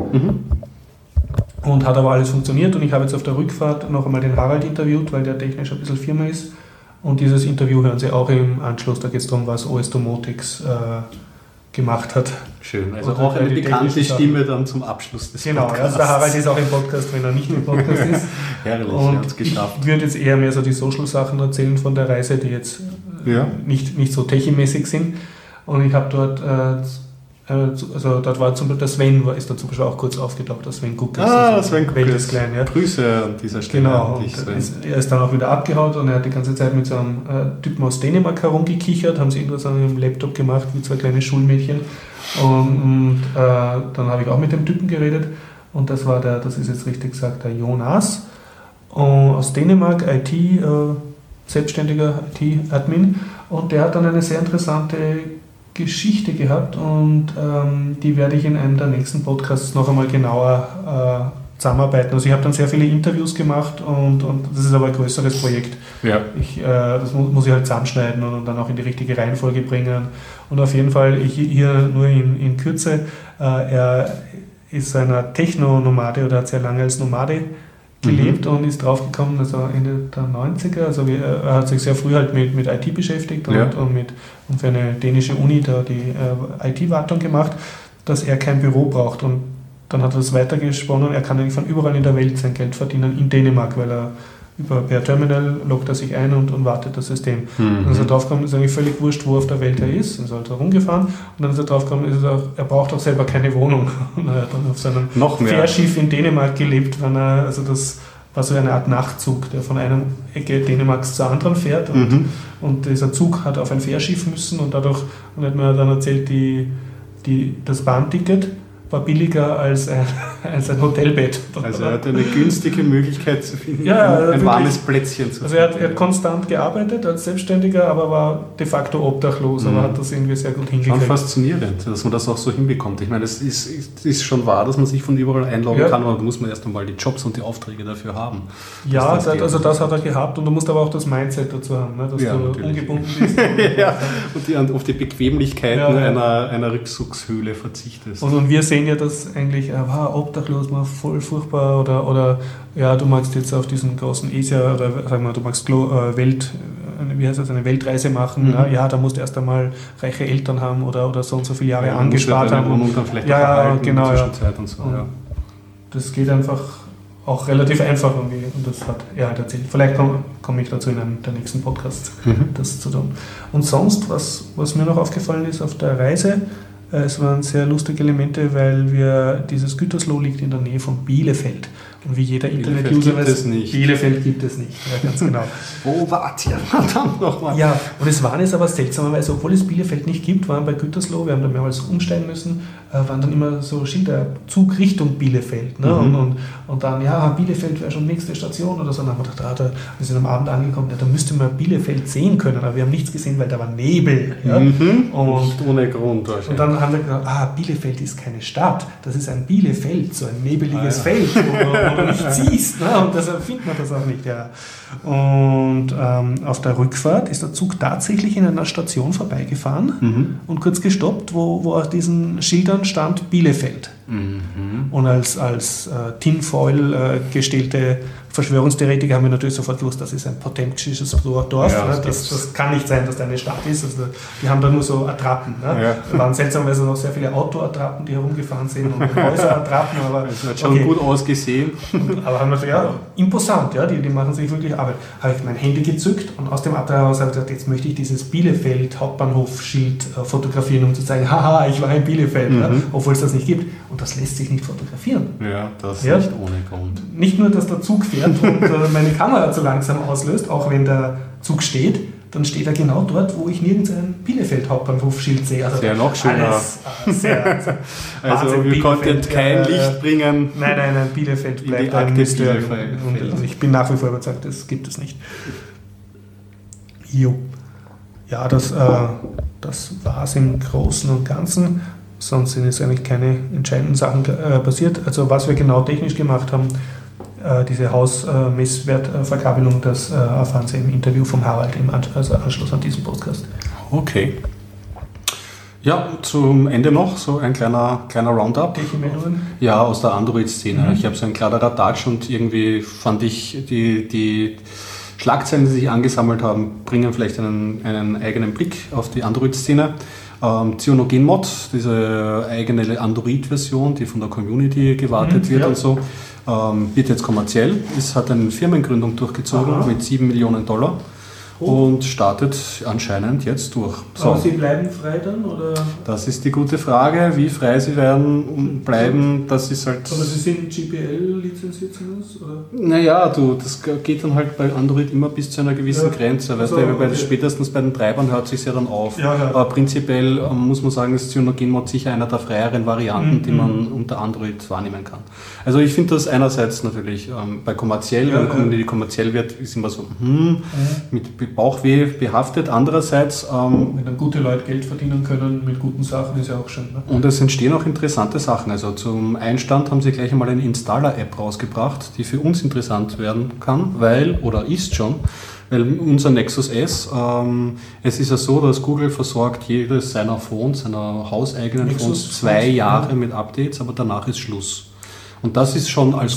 Und hat aber alles funktioniert, und ich habe jetzt auf der Rückfahrt noch einmal den Harald interviewt, weil der technisch ein bisschen Firma ist, und dieses Interview hören Sie auch im Anschluss. Da geht es darum, was Oestomotics gemacht hat. Schön, also auch eine bekannte Stimme dann zum Abschluss des Podcasts. Genau, also der Harald ist auch im Podcast, wenn er nicht im Podcast ist. Herrlich, und er hat es geschafft. Ich würde jetzt eher mehr so die Social-Sachen erzählen von der Reise, die jetzt nicht so techie-mäßig sind. Und ich habe dort, dort war zum Beispiel der Sven, ist da zum Beispiel auch kurz aufgetaucht, der Sven Guckes. Sven Guckes, klein, ja. Grüße an dieser Stelle. Genau, und er ist dann auch wieder abgehauen und er hat die ganze Zeit mit so einem Typen aus Dänemark herumgekichert, haben sie irgendwas an einem Laptop gemacht, wie 2 kleine Schulmädchen. Und dann habe ich auch mit dem Typen geredet und das ist jetzt richtig gesagt, der Jonas aus Dänemark, IT, selbstständiger IT-Admin, und der hat dann eine sehr interessante Geschichte gehabt und die werde ich in einem der nächsten Podcasts noch einmal genauer zusammenarbeiten. Also ich habe dann sehr viele Interviews gemacht und das ist aber ein größeres Projekt. Ja. Das muss ich halt zusammenschneiden und dann auch in die richtige Reihenfolge bringen. Und auf jeden Fall, hier nur in Kürze, er ist einer Techno-Nomade oder hat sehr lange als Nomade gelebt und ist draufgekommen, also Ende der 90er, also er hat sich sehr früh halt mit IT beschäftigt und für eine dänische Uni da die IT-Wartung gemacht, dass er kein Büro braucht, und dann hat er das weitergesponnen, er kann eigentlich von überall in der Welt sein Geld verdienen, in Dänemark, weil er per Terminal loggt er sich ein und wartet das System. Und dann ist er draufgekommen, ist eigentlich völlig wurscht, wo auf der Welt er ist, dann ist er halt herumgefahren und dann ist er draufgekommen, er braucht auch selber keine Wohnung. Und er hat dann auf seinem Fährschiff in Dänemark gelebt, das war so eine Art Nachtzug, der von einer Ecke Dänemarks zur anderen fährt und dieser Zug hat auf ein Fährschiff müssen und dadurch, und hat mir dann erzählt, das Bahnticket war billiger als ein Hotelbett. Also er hat eine günstige Möglichkeit zu finden, ein warmes Plätzchen zu finden. Also er hat konstant gearbeitet als Selbstständiger, aber war de facto obdachlos, aber hat das irgendwie sehr gut hingekriegt. Schon faszinierend, dass man das auch so hinbekommt. Ich meine, es ist schon wahr, dass man sich von überall einloggen kann, aber da muss man erst einmal die Jobs und die Aufträge dafür haben. Ja, das hat er gehabt, und du musst aber auch das Mindset dazu haben, ne, dass du natürlich ungebunden bist. Und auf die Bequemlichkeiten einer Rückzugshöhle verzichtest. Und wir sehen ja, dass eigentlich obdachlos, mal voll furchtbar, oder du magst jetzt auf diesen großen ESA oder sagen wir, du magst eine Weltreise machen, da musst du erst einmal reiche Eltern haben oder so und so viele Jahre angespart haben. Und dann vielleicht in der Zwischenzeit und so. Und das geht einfach auch relativ einfach und das hat er halt erzählt. Vielleicht komme ich dazu in einem der nächsten Podcasts, das zu tun. Und sonst, was mir noch aufgefallen ist auf der Reise, es waren sehr lustige Elemente, weil dieses Gütersloh liegt in der Nähe von Bielefeld. Und wie jeder Internet-User weiß, Bielefeld gibt es nicht. Ja, ganz genau. Wo wart ihr? Verdammt nochmal. Ja, und es waren jetzt aber seltsamerweise, obwohl es Bielefeld nicht gibt, waren bei Gütersloh, wir haben da mehrmals umsteigen müssen, waren dann immer so Schilder, Zug Richtung Bielefeld. Ne? Und dann, Bielefeld wäre schon nächste Station oder so. Und dann haben wir gedacht, wir sind am Abend angekommen, da müsste man Bielefeld sehen können, aber wir haben nichts gesehen, weil da war Nebel. Ja? Und nicht ohne Grund. Und dann haben wir gedacht, Bielefeld ist keine Stadt, das ist ein Bielefeld, so ein nebeliges Feld, wo du nicht siehst. Ne? Und deshalb findet man das auch nicht. Ja. Und auf der Rückfahrt ist der Zug tatsächlich in einer Station vorbeigefahren und kurz gestoppt, wo auf diesen Schildern stand Bielefeld. Und als Tinfoil gestellte Verschwörungstheoretiker haben wir natürlich sofort gewusst, das ist ein potemkisches Dorf. Ja, ne? Das kann nicht sein, dass da eine Stadt ist. Also, die haben da nur so Attrappen. Ne? Ja. Da waren seltsamerweise noch sehr viele Autoattrappen, die herumgefahren sind und Häuserattrappen. Aber das hat schon gut ausgesehen. Aber haben wir imposant, die machen sich wirklich Arbeit. Habe ich mein Handy gezückt und aus dem Abteil heraus habe ich gesagt, jetzt möchte ich dieses Bielefeld-Hauptbahnhof-Schild fotografieren, um zu zeigen, haha, ich war in Bielefeld, obwohl es das nicht gibt. Und das lässt sich nicht fotografieren. Ja, das nicht ohne Grund. Nicht nur, dass der Zug fährt und meine Kamera zu langsam auslöst, auch wenn der Zug steht, dann steht er genau dort, wo ich nirgends ein Bielefeld-Hauptbahnhof-Schild sehe. Also sehr noch schöner. Also wir konnten kein Licht bringen. Nein, Bielefeld bleibt ein Mysterium. Und ich bin nach wie vor überzeugt, das gibt es nicht. Jo. Ja, das war es im Großen und Ganzen. Sonst sind jetzt eigentlich keine entscheidenden Sachen passiert. Also was wir genau technisch gemacht haben, diese Hausmesswertverkabelung, das erfahren Sie im Interview vom Harald im Anschluss an diesen Podcast. Okay. Ja, zum Ende noch so ein kleiner Roundup. Welche Meldungen? Ja, aus der Android-Szene. Ich habe so ein kleiner Radatsch und irgendwie fand ich Schlagzeilen, die sich angesammelt haben, bringen vielleicht einen eigenen Blick auf die Android-Szene. CyanogenMod, diese eigene Android-Version, die von der Community gewartet wird und so, wird jetzt kommerziell. Es hat eine Firmengründung durchgezogen mit $7 Millionen und startet anscheinend jetzt durch. So. Aber sie bleiben frei dann? Oder? Das ist die gute Frage, wie frei sie werden und bleiben, das ist halt... Aber sie sind GPL lizenziert zumindest? Naja, das geht dann halt bei Android immer bis zu einer gewissen Grenze, weil spätestens bei den Treibern hört sich ja dann auf. Ja. Aber prinzipiell muss man sagen, ist CyanogenMod sicher einer der freieren Varianten, die man unter Android wahrnehmen kann. Also ich finde das einerseits natürlich bei kommerziell, wenn die kommerziell wird, ist immer so mit Bauchweh behaftet. Andererseits... wenn dann gute Leute Geld verdienen können mit guten Sachen, ist ja auch schön. Ne? Und es entstehen auch interessante Sachen. Also zum Einstand haben sie gleich einmal eine Installer-App rausgebracht, die für uns interessant werden kann, weil unser Nexus S, es ist ja so, dass Google versorgt jedes seiner Phones, seiner hauseigenen Phones 2 Jahre mit Updates, aber danach ist Schluss. Und das ist schon als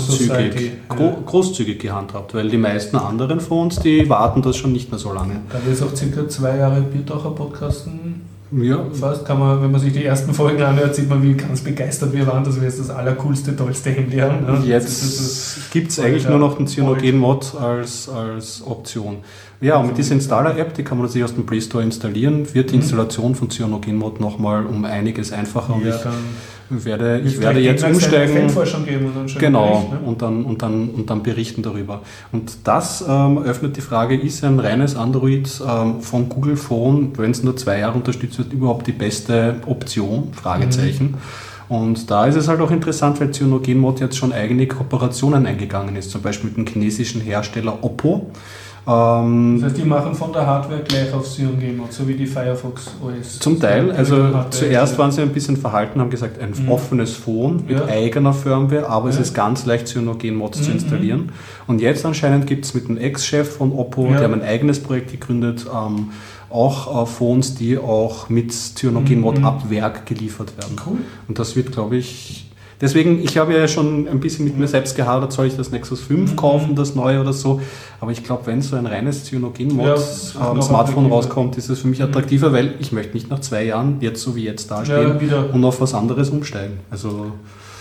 großzügig gehandhabt, weil die meisten anderen Phones, die warten das schon nicht mehr so lange. Da wir jetzt auch circa 2 Jahre Biertaucher podcasten, fast kann man, wenn man sich die ersten Folgen anhört, sieht man, wie ganz begeistert wir waren, dass wir jetzt das allercoolste, tollste Handy haben. Ja. Jetzt gibt es eigentlich nur noch den CyanogenMod als Option. Ja, und mit dieser Installer-App, die kann man sich aus dem Play Store installieren, wird die Installation von CyanogenMod nochmal um einiges einfacher. Und ich werde jetzt umsteigen. Geben und dann genau, Bericht, ne? und dann berichten darüber. Und das öffnet die Frage, ist ein reines Android von Google Phone, wenn es nur 2 Jahre unterstützt wird, überhaupt die beste Option? Fragezeichen. Und da ist es halt auch interessant, weil CyanogenMod jetzt schon eigene Kooperationen eingegangen ist, zum Beispiel mit dem chinesischen Hersteller Oppo. Das heißt, die machen von der Hardware gleich auf CyanogenMod, so wie die Firefox OS. Zum Teil, also zuerst waren sie ein bisschen verhalten, haben gesagt, ein offenes Phone mit eigener Firmware, aber es ist ganz leicht, CyanogenMods zu installieren. Und jetzt anscheinend gibt es mit dem Ex-Chef von Oppo, die haben ein eigenes Projekt gegründet, auch Phones, die auch mit CyanogenMod ab Werk geliefert werden. Cool. Und das wird, glaube ich... Deswegen, ich habe ja schon ein bisschen mit mir selbst gehadert, soll ich das Nexus 5 kaufen, das neue oder so. Aber ich glaube, wenn so ein reines CyanogenMod Smartphone rauskommt, ist es für mich attraktiver, weil ich möchte nicht nach 2 Jahren jetzt so wie jetzt dastehen und auf was anderes umsteigen. Also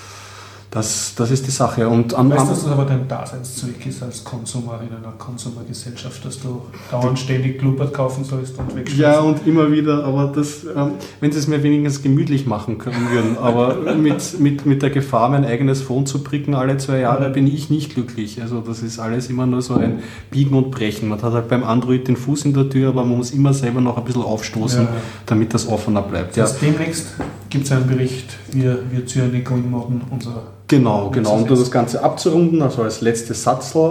das ist die Sache. Und weißt du, dass das aber dein Daseinszweck ist als Konsumer in einer Konsumergesellschaft, dass du dauernd ständig Glubbert kaufen sollst und wegschmeißen? Ja, und immer wieder, aber das, wenn sie es mir wenigstens gemütlich machen können würden, aber mit der Gefahr, mein eigenes Phone zu pricken alle 2 Jahre, bin ich nicht glücklich. Also das ist alles immer nur so ein Biegen und Brechen. Man hat halt beim Android den Fuß in der Tür, aber man muss immer selber noch ein bisschen aufstoßen, damit das offener bleibt. Das heißt, demnächst gibt es einen Bericht, wir CyanogenModden unser... Genau. Und um das Ganze abzurunden, also als letztes Satzl,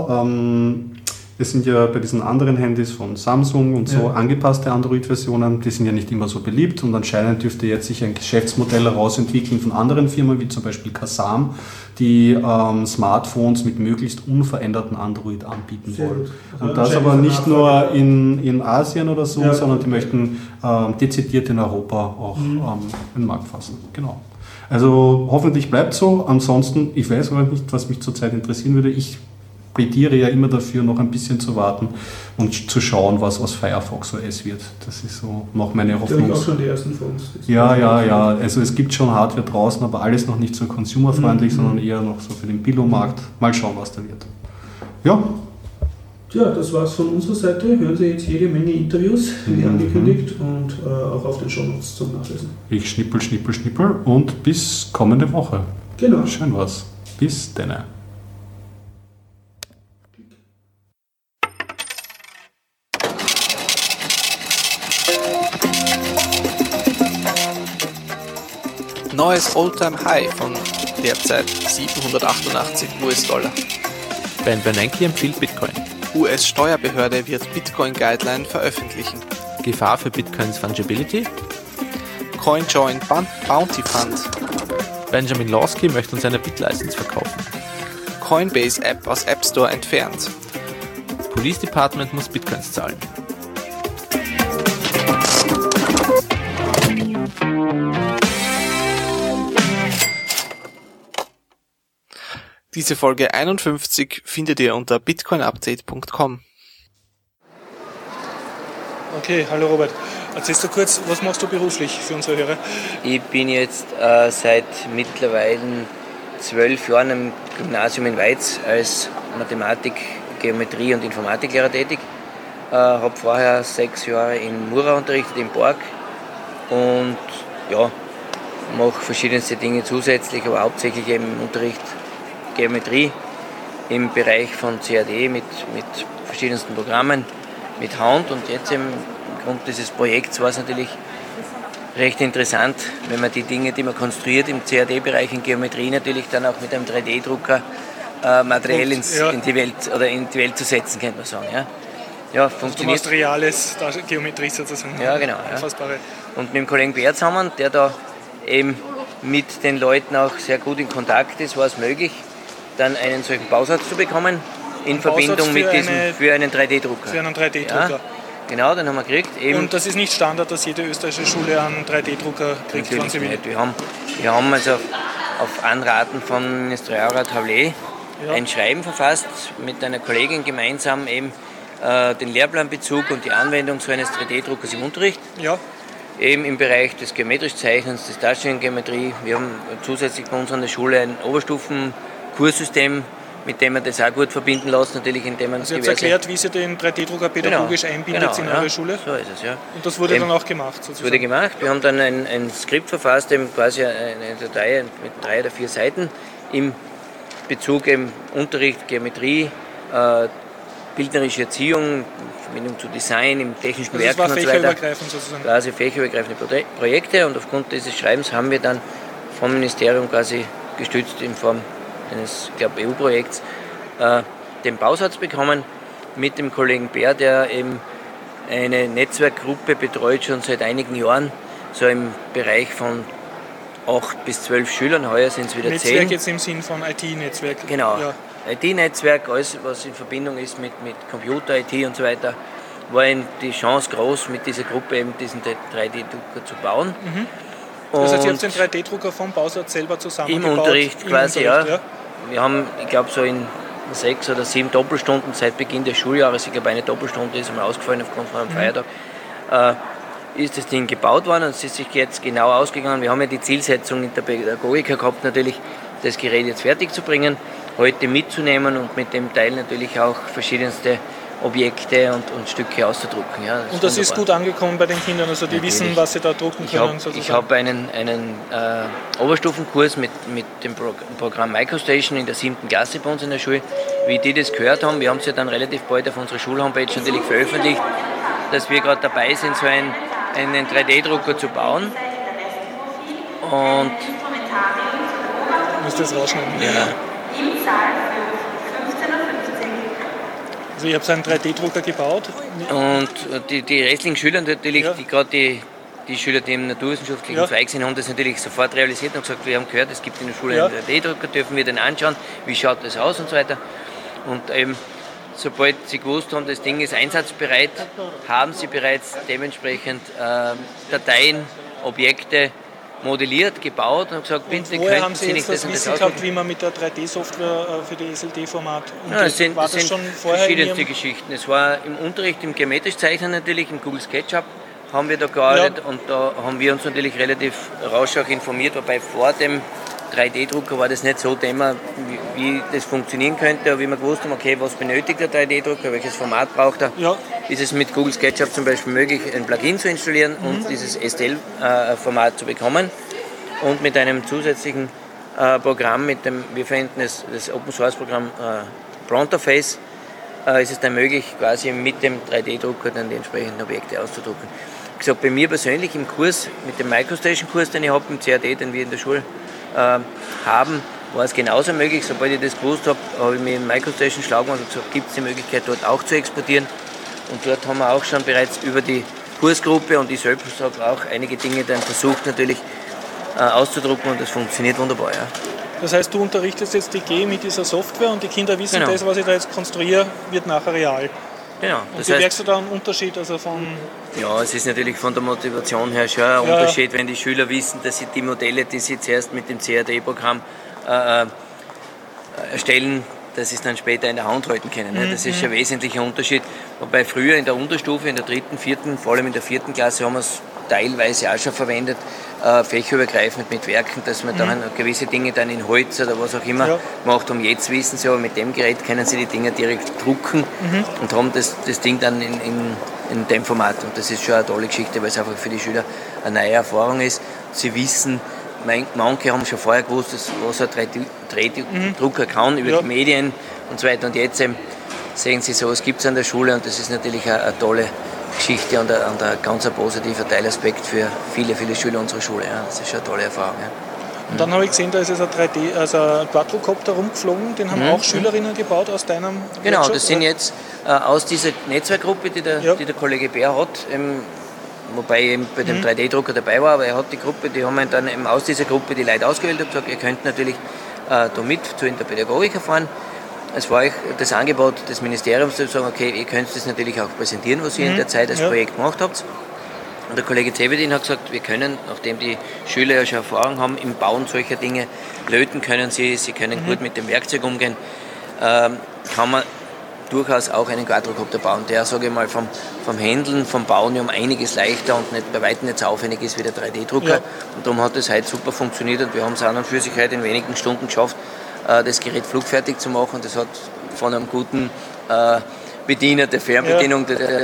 es sind ja bei diesen anderen Handys von Samsung und so angepasste Android-Versionen, die sind ja nicht immer so beliebt und anscheinend dürfte jetzt sich ein Geschäftsmodell herausentwickeln von anderen Firmen, wie zum Beispiel Kasam, die Smartphones mit möglichst unveränderten Android anbieten wollen. Also und das aber nicht nur in Asien oder so, sondern die möchten dezidiert in Europa auch den Markt fassen. Genau. Also hoffentlich bleibt so. Ansonsten, ich weiß aber nicht, was mich zurzeit interessieren würde. Ich plädiere ja immer dafür, noch ein bisschen zu warten und zu schauen, was aus Firefox OS wird. Das ist so noch meine Hoffnung. Auch schon die ersten Phones. Ja. Also es gibt schon Hardware draußen, aber alles noch nicht so consumerfreundlich, sondern eher noch so für den Billo-Markt. Mal schauen, was da wird. Ja, das war's von unserer Seite. Hören Sie jetzt jede Menge Interviews, wie angekündigt, und auch auf den Shownotes zum Nachlesen. Ich schnippel und bis kommende Woche. Genau. Schön war's. Bis denne. Neues All-Time High von derzeit $788. Ben Bernanke empfiehlt Bitcoin. US-Steuerbehörde wird Bitcoin-Guideline veröffentlichen. Gefahr für Bitcoins Fungibility? CoinJoin Bounty Fund. Benjamin Lawsky möchte uns eine Bit-License verkaufen. Coinbase-App aus App Store entfernt. Police Department muss Bitcoins zahlen. Diese Folge 51 findet ihr unter bitcoinupdate.com. Okay, hallo Robert. Erzählst du kurz, was machst du beruflich für unsere Hörer? Ich bin jetzt seit mittlerweile 12 Jahren am Gymnasium in Weiz als Mathematik, Geometrie und Informatiklehrer tätig. Habe vorher 6 Jahre in Mura unterrichtet, in Borg. Und ja, mache verschiedenste Dinge zusätzlich, aber hauptsächlich eben im Unterricht Geometrie im Bereich von CAD mit verschiedensten Programmen, mit Hand. Und jetzt im Grund dieses Projekts war es natürlich recht interessant, wenn man die Dinge, die man konstruiert im CAD-Bereich, in Geometrie natürlich dann auch mit einem 3D-Drucker materiell in die Welt zu setzen, könnte man sagen. Ja, funktioniert. Du machst reales Geometrie sozusagen. Ja, genau. Ja. Und mit dem Kollegen Bert zusammen, der da eben mit den Leuten auch sehr gut in Kontakt ist, war es möglich, dann einen solchen Bausatz zu bekommen, in Verbindung mit diesem, für einen 3D-Drucker. Für einen 3D-Drucker. Ja, genau, den haben wir gekriegt. Eben. Und das ist nicht Standard, dass jede österreichische Schule einen 3D-Drucker kriegt, wenn sie will. Wir haben also auf Anraten von Ministerialrat Havlet ein Schreiben verfasst, mit einer Kollegin gemeinsam eben den Lehrplanbezug und die Anwendung so eines 3D-Druckers im Unterricht. Ja. Eben im Bereich des geometrischen Zeichnens, des Darstellungsgeometrie. Wir haben zusätzlich bei uns an der Schule ein Oberstufen-Kurssystem, mit dem man das auch gut verbinden lässt, natürlich, indem man... Also ihr habt erklärt, wie Sie den 3D-Drucker pädagogisch einbindet in eure Schule? So ist es, ja. Und das wurde dann auch gemacht, sozusagen? Das wurde gemacht. Wir haben dann ein Skript verfasst, eben quasi eine Datei mit 3 oder 4 Seiten im Bezug im Unterricht, Geometrie, bildnerische Erziehung, Verbindung zu Design, im technischen Werken und so weiter. Fächerübergreifend sozusagen. Quasi fächerübergreifende Projekte, und aufgrund dieses Schreibens haben wir dann vom Ministerium quasi gestützt in Form eines, ich glaube, EU-Projekts den Bausatz bekommen mit dem Kollegen Bär, der eben eine Netzwerkgruppe betreut schon seit einigen Jahren, so im Bereich von 8 bis 12 Schülern. Heuer sind es wieder 10. Netzwerk jetzt im Sinn von IT-Netzwerk. Genau. Ja. IT-Netzwerk, alles was in Verbindung ist mit Computer, IT und so weiter, war die Chance groß, mit dieser Gruppe eben diesen 3D-Drucker zu bauen. Mhm. Das heißt, ihr habt den 3D-Drucker vom Bausatz selber zusammengebaut? Im Unterricht quasi, ja. Wir haben, ich glaube, so in 6 oder 7 Doppelstunden seit Beginn des Schuljahres, ich glaube, eine Doppelstunde ist einmal ausgefallen aufgrund von einem Feiertag, ist das Ding gebaut worden, und es ist sich jetzt genau ausgegangen. Wir haben ja die Zielsetzung in der Pädagogik gehabt, natürlich das Gerät jetzt fertig zu bringen, heute mitzunehmen und mit dem Teil natürlich auch verschiedenste Objekte und Stücke auszudrucken. Ja, und das ist gut angekommen bei den Kindern, also die wissen, was sie da drucken können? Ich habe einen Oberstufenkurs mit dem Programm MicroStation in der 7. Klasse bei uns in der Schule. Wie die das gehört haben, wir haben es ja dann relativ bald auf unserer Schulhomepage natürlich veröffentlicht, dass wir gerade dabei sind, so einen 3D-Drucker zu bauen. Und müsst ihr das rausschneiden? Ja. Also ich habe so einen 3D-Drucker gebaut. Und die restlichen Schüler natürlich, die Schüler, die im naturwissenschaftlichen Zweig sind, haben das natürlich sofort realisiert und gesagt, wir haben gehört, es gibt in der Schule einen 3D-Drucker, dürfen wir den anschauen, wie schaut das aus und so weiter. Und eben, sobald sie gewusst haben, das Ding ist einsatzbereit, haben sie bereits dementsprechend Dateien, Objekte modelliert, gebaut und gesagt, bitte könnten Sie nicht das und das Wissen gehabt, wie man mit der 3D-Software für die SLT-Format umgeht? Ja, das sind verschiedenste Geschichten. Es war im Unterricht, im geometrisch Zeichnen natürlich, im Google SketchUp haben wir da gearbeitet, und da haben wir uns natürlich relativ rasch auch informiert, wobei vor dem 3D-Drucker war das nicht so Thema, wie das funktionieren könnte, aber wie wir gewusst haben, okay, was benötigt der 3D-Drucker, welches Format braucht er, ist es mit Google SketchUp zum Beispiel möglich, ein Plugin zu installieren und dieses STL-Format zu bekommen, und mit einem zusätzlichen Programm, wir verwenden das Open-Source-Programm Pronterface, ist es dann möglich, quasi mit dem 3D-Drucker dann die entsprechenden Objekte auszudrucken. Wie gesagt, bei mir persönlich im Kurs, mit dem MicroStation-Kurs, den ich habe, im CAD, den wir in der Schule haben, war es genauso möglich. Sobald ich das gewusst habe, habe ich mir in MicroStation schlau gemacht und gesagt, gibt es die Möglichkeit, dort auch zu exportieren. Und dort haben wir auch schon bereits über die Kursgruppe, und ich selbst habe auch einige Dinge dann versucht natürlich auszudrucken, und das funktioniert wunderbar. Ja. Das heißt, du unterrichtest jetzt die G mit dieser Software, und die Kinder wissen, das, was ich da jetzt konstruiere, wird nachher real. Genau. Und wie merkst du da einen Unterschied? Also ja, es ist natürlich von der Motivation her schon ein Unterschied, wenn die Schüler wissen, dass sie die Modelle, die sie zuerst mit dem CAD-Programm erstellen, dass sie es dann später in der Hand halten können. Ne? Das ist schon ein wesentlicher Unterschied. Wobei früher in der Unterstufe, in der 3., 4., vor allem in der 4. Klasse haben wir es teilweise auch schon verwendet, fächerübergreifend mit Werken, dass man dann gewisse Dinge dann in Holz oder was auch immer macht. Und jetzt wissen sie aber, mit dem Gerät können sie die Dinge direkt drucken und haben das Ding dann in dem Format. Und das ist schon eine tolle Geschichte, weil es einfach für die Schüler eine neue Erfahrung ist. Sie wissen, manche haben schon vorher gewusst, was ein 3D-Drucker kann, über die Medien und so weiter. Und jetzt sehen sie, sowas gibt es an der Schule und das ist natürlich eine tolle Geschichte und ein ganz positiver Teilaspekt für viele, viele Schüler unserer Schule. Ja. Das ist schon eine tolle Erfahrung. Ja. Und dann habe ich gesehen, da ist ein Quadrocopter rumgeflogen, den haben auch Schülerinnen gebaut aus deinem Genau, Workshop, das sind jetzt aus dieser Netzwerkgruppe, die der Kollege Bär hat, wobei er eben bei dem 3D-Drucker dabei war, aber er hat die Gruppe, die haben dann eben aus dieser Gruppe die Leute ausgewählt und gesagt, ihr könnt natürlich da mit in der Pädagogik erfahren. Es war das Angebot des Ministeriums zu sagen, okay, ihr könnt das natürlich auch präsentieren, was ihr in der Zeit als Projekt gemacht habt. Und der Kollege Zebedin hat gesagt, wir können, nachdem die Schüler ja schon Erfahrung haben im Bauen solcher Dinge, löten können sie können gut mit dem Werkzeug umgehen, kann man durchaus auch einen Quadrocopter bauen, der, sage ich mal, vom Handeln, vom Bauen um einiges leichter und bei weitem nicht so aufwendig ist wie der 3D-Drucker. Ja. Und darum hat das heute super funktioniert und wir haben es an und für sich heute in wenigen Stunden geschafft, das Gerät flugfertig zu machen. Das hat von einem guten Bediener der Fernbedienung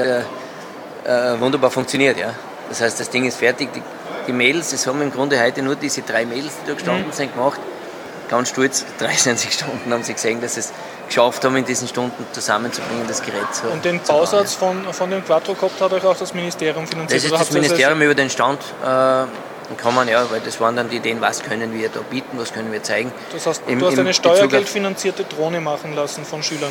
wunderbar funktioniert. Ja. Das heißt, das Ding ist fertig. Die Mädels, das haben im Grunde heute nur diese 3 Mädels, die da gestanden sind, gemacht. Ganz stolz, 63 Stunden haben sie gesehen, dass sie es geschafft haben, in diesen Stunden zusammenzubringen, das Gerät zu. Und den Bausatz von dem Quadrocopter hat euch auch das Ministerium finanziert? Das ist das Ministerium über den Stand. Kann man weil das waren dann die Ideen, was können wir da bieten, was können wir zeigen. Das heißt, du hast eine steuergeldfinanzierte Drohne machen lassen von Schülern?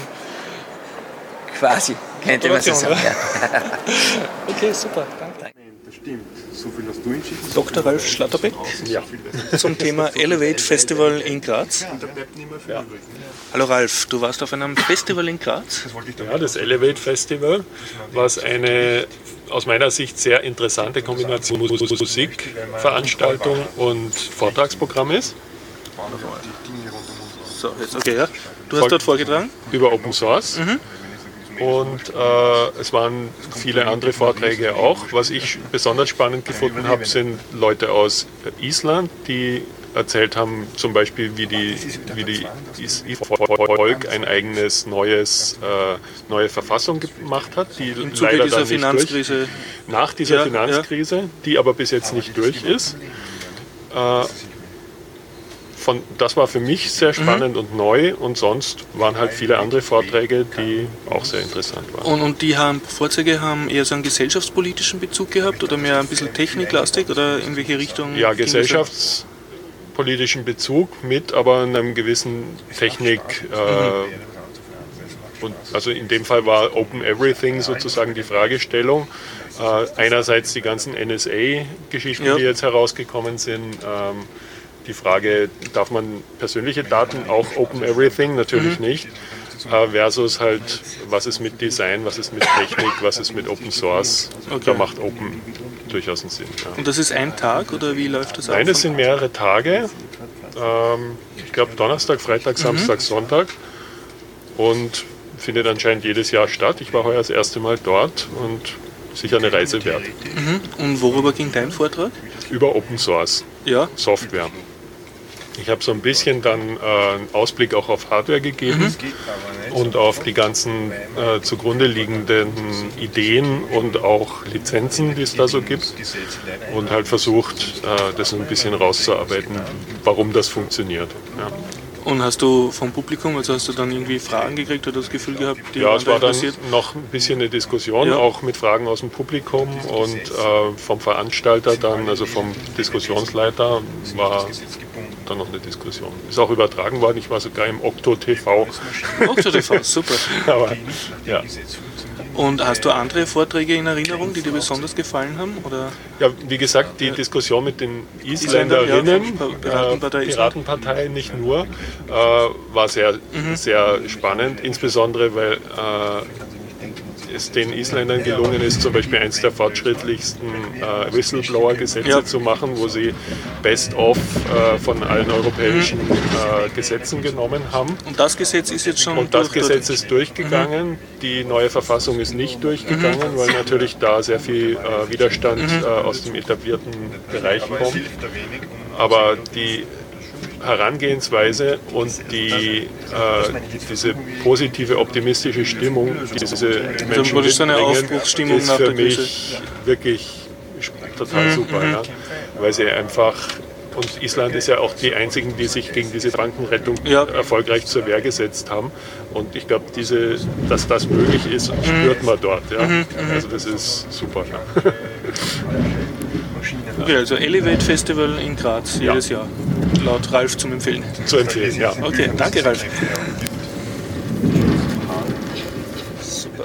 Quasi, könnte man so sagen. Ja. Okay, super, danke. Das stimmt. So viel hast du entschieden. Dr. Ralf Schlatterbeck zum Thema Elevate Festival in Graz. Ja. Hallo Ralf, du warst auf einem Festival in Graz? Ja, das Elevate Festival, was eine aus meiner Sicht sehr interessante Kombination Musikveranstaltung und Vortragsprogramm ist. So, jetzt okay, ja. Du hast dort vorgetragen? Über Open Source. Und es waren viele andere Vorträge auch. Was ich besonders spannend gefunden habe, sind Leute aus Island, die erzählt haben, zum Beispiel, wie die Volk ein eigenes neue Verfassung gemacht hat, die im Zuge leider dieser Finanzkrise nach dieser Finanzkrise, die aber bis jetzt nicht durch ist. Das war für mich sehr spannend und neu und sonst waren halt viele andere Vorträge, die auch sehr interessant waren. Und die Vorträge haben eher so einen gesellschaftspolitischen Bezug gehabt oder mehr ein bisschen techniklastig oder in welche Richtung? Ja, gesellschaftspolitischen Bezug mit, aber einem gewissen Technik. Und also in dem Fall war Open Everything sozusagen die Fragestellung. Einerseits die ganzen NSA-Geschichten, die jetzt herausgekommen sind. Die Frage, darf man persönliche Daten auch Open Everything? Natürlich nicht. Versus halt, was ist mit Design, was ist mit Technik, was ist mit Open Source? Okay. Da macht Open durchaus einen Sinn. Ja. Und das ist ein Tag oder wie läuft das ab? Nein, das sind mehrere Tage. Ich glaube Donnerstag, Freitag, Samstag, Sonntag. Und findet anscheinend jedes Jahr statt. Ich war heuer das erste Mal dort und sicher eine Reise wert. Und worüber ging dein Vortrag? Über Open Source Software. Ich habe so ein bisschen dann einen Ausblick auch auf Hardware gegeben und auf die ganzen zugrunde liegenden Ideen und auch Lizenzen, die es da so gibt und halt versucht, das ein bisschen rauszuarbeiten, warum das funktioniert. Ja. Und hast du vom Publikum, also hast du dann irgendwie Fragen gekriegt oder das Gefühl gehabt, die es war dann noch ein bisschen eine Diskussion, auch mit Fragen aus dem Publikum und vom Veranstalter dann, also vom Diskussionsleiter war dann noch eine Diskussion. Ist auch übertragen worden, ich war sogar im Okto TV. Okto TV, super. Aber, ja. Und hast du andere Vorträge in Erinnerung, die dir besonders gefallen haben? Oder? Ja, wie gesagt, die Diskussion mit den Isländerinnen, Piratenpartei nicht nur, war sehr, sehr spannend, insbesondere weil es den Isländern gelungen ist, zum Beispiel eines der fortschrittlichsten Whistleblower-Gesetze zu machen, wo sie Best-of von allen europäischen Gesetzen genommen haben. Und das Gesetz ist jetzt schon Und das Gesetz ist durchgegangen. Die neue Verfassung ist nicht durchgegangen, weil natürlich da sehr viel Widerstand aus dem etablierten Bereich kommt. Aber die Herangehensweise und diese positive, optimistische Stimmung, die diese Menschen mitbringen, ist für mich wirklich total super. Ja? Weil sie einfach, und Island ist ja auch die einzigen, die sich gegen diese Bankenrettung erfolgreich zur Wehr gesetzt haben. Und ich glaube, dass das möglich ist, spürt man dort. Ja? Also das ist super. Ja. Okay, also Elevate Festival in Graz jedes Jahr, laut Ralf zum Empfehlen. Zu empfehlen, ja. Okay, danke Ralf. Super.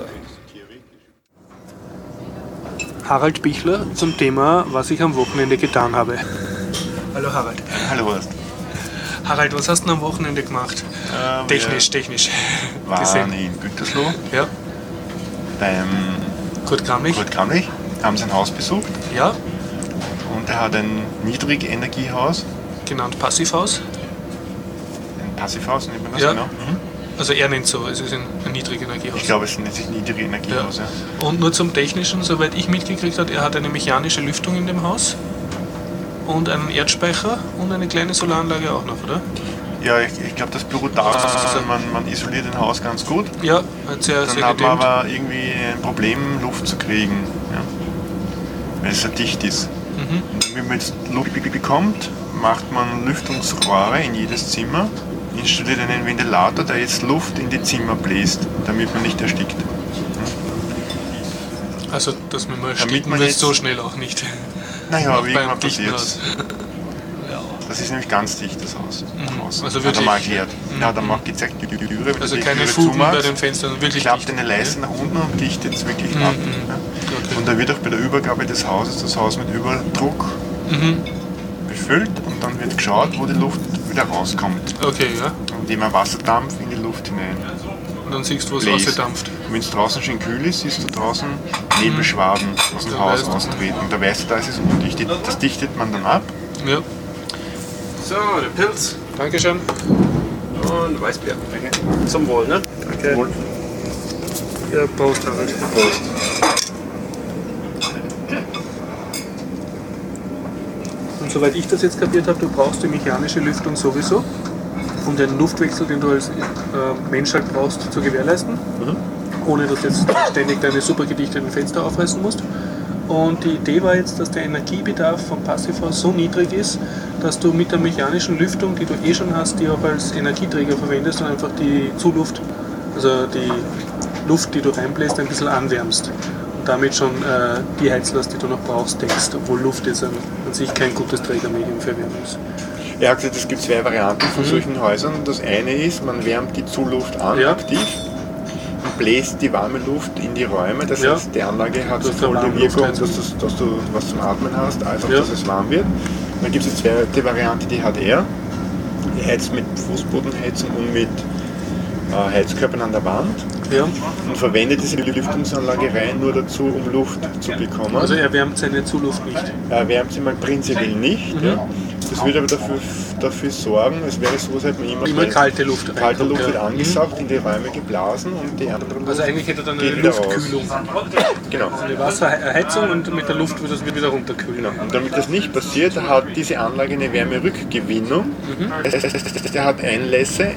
Harald Bichler zum Thema, was ich am Wochenende getan habe. Hallo Harald. Hallo Horst. Harald, was hast du am Wochenende gemacht? Technisch waren gesehen. In Gütersloh Ja. beim Kurt Kramlich. Haben sein Haus besucht. Ja. Und er hat ein Niedrigenergiehaus. Genannt Passivhaus. Ein Passivhaus, nennt man das Ja. genau? Also er nennt so, es ist ein Niedrigenergiehaus. Ich glaube, es nennt sich Niedrigenergiehaus. Ja. Und nur zum Technischen, soweit ich mitgekriegt habe, er hat eine mechanische Lüftung in dem Haus und einen Erdspeicher und eine kleine Solaranlage auch noch, oder? Ja, ich glaube, das beruht darauf, man isoliert ein Haus ganz gut. Ja, hat sehr Dann hat man aber irgendwie ein Problem, Luft zu kriegen, ja? Weil es so dicht ist. Und wenn man jetzt Luft bekommt, macht man Lüftungsrohre in jedes Zimmer, installiert einen Ventilator, der jetzt Luft in die Zimmer bläst, damit man nicht erstickt. Also, dass man mal ersticken wird, so schnell auch nicht. Naja, aber irgendwann passiert es. Das ist nämlich ganz dicht, das Haus. Also hat er mal erklärt. Er hat mal gezeigt, die Türe, wenn also die keine Türe Fugen zumachst, bei den Fenstern, wirklich klappt dicht. eine Leiste nach unten und dichtet es wirklich ab. Ja. Okay. Und da wird auch bei der Übergabe des Hauses das Haus mit Überdruck befüllt und dann wird geschaut, wo die Luft wieder rauskommt. Okay, ja. Indem man Wasserdampf in die Luft hinein. Und dann siehst du, wo es bläst. rausdampft. Wenn es draußen schön kühl ist, siehst du draußen Nebelschwaden aus dem Haus austreten. Und da weißt du, da ist es undicht. Das dichtet man dann ab. Ja. So, der Pilz. Dankeschön. Und Weißbier. Okay. Zum Wohl, ne? Okay. Wohl. Ja, Prost, Harald. Prost. Und soweit ich das jetzt kapiert habe, du brauchst die mechanische Lüftung sowieso, um den Luftwechsel, den du als Mensch halt brauchst, zu gewährleisten, ohne dass du jetzt ständig deine super gedichteten Fenster aufreißen musst. Und die Idee war jetzt, dass der Energiebedarf vom Passivhaus so niedrig ist, dass du mit der mechanischen Lüftung, die du eh schon hast, die auch als Energieträger verwendest und einfach die Zuluft, also die Luft, die du reinbläst, ein bisschen anwärmst. Und damit schon die Heizlast, die du noch brauchst, deckst, obwohl Luft jetzt an sich kein gutes Trägermedium für Erwärmung ist. Er hat gesagt, es gibt zwei Varianten von solchen Häusern. Das eine ist, man wärmt die Zuluft an, aktiv, und bläst die warme Luft in die Räume. Das heißt, die Anlage hat sowohl die Wirkung, dass du was zum Atmen hast, als auch, dass es warm wird. Und dann gibt es die zweite Variante, die hat er. Er heizt mit Fußbodenheizung und mit Heizkörpern an der Wand. Ja. Und verwendet diese Lüftungsanlage rein nur dazu, um Luft zu bekommen. Also er wärmt seine Zuluft nicht? Er wärmt sie mal prinzipiell nicht. Ja. Das wird aber dafür sorgen, es wäre so, als hätte man immer kalte Luft rein. Kalte Luft wird angesaugt, in die Räume geblasen und die andere Luft. Also eigentlich hätte er dann eine Luftkühlung. Genau. Also eine Wasserheizung und mit der Luft wird das wieder runterkühlen. Genau. Und damit das nicht passiert, hat diese Anlage eine Wärmerückgewinnung. Der hat Einlässe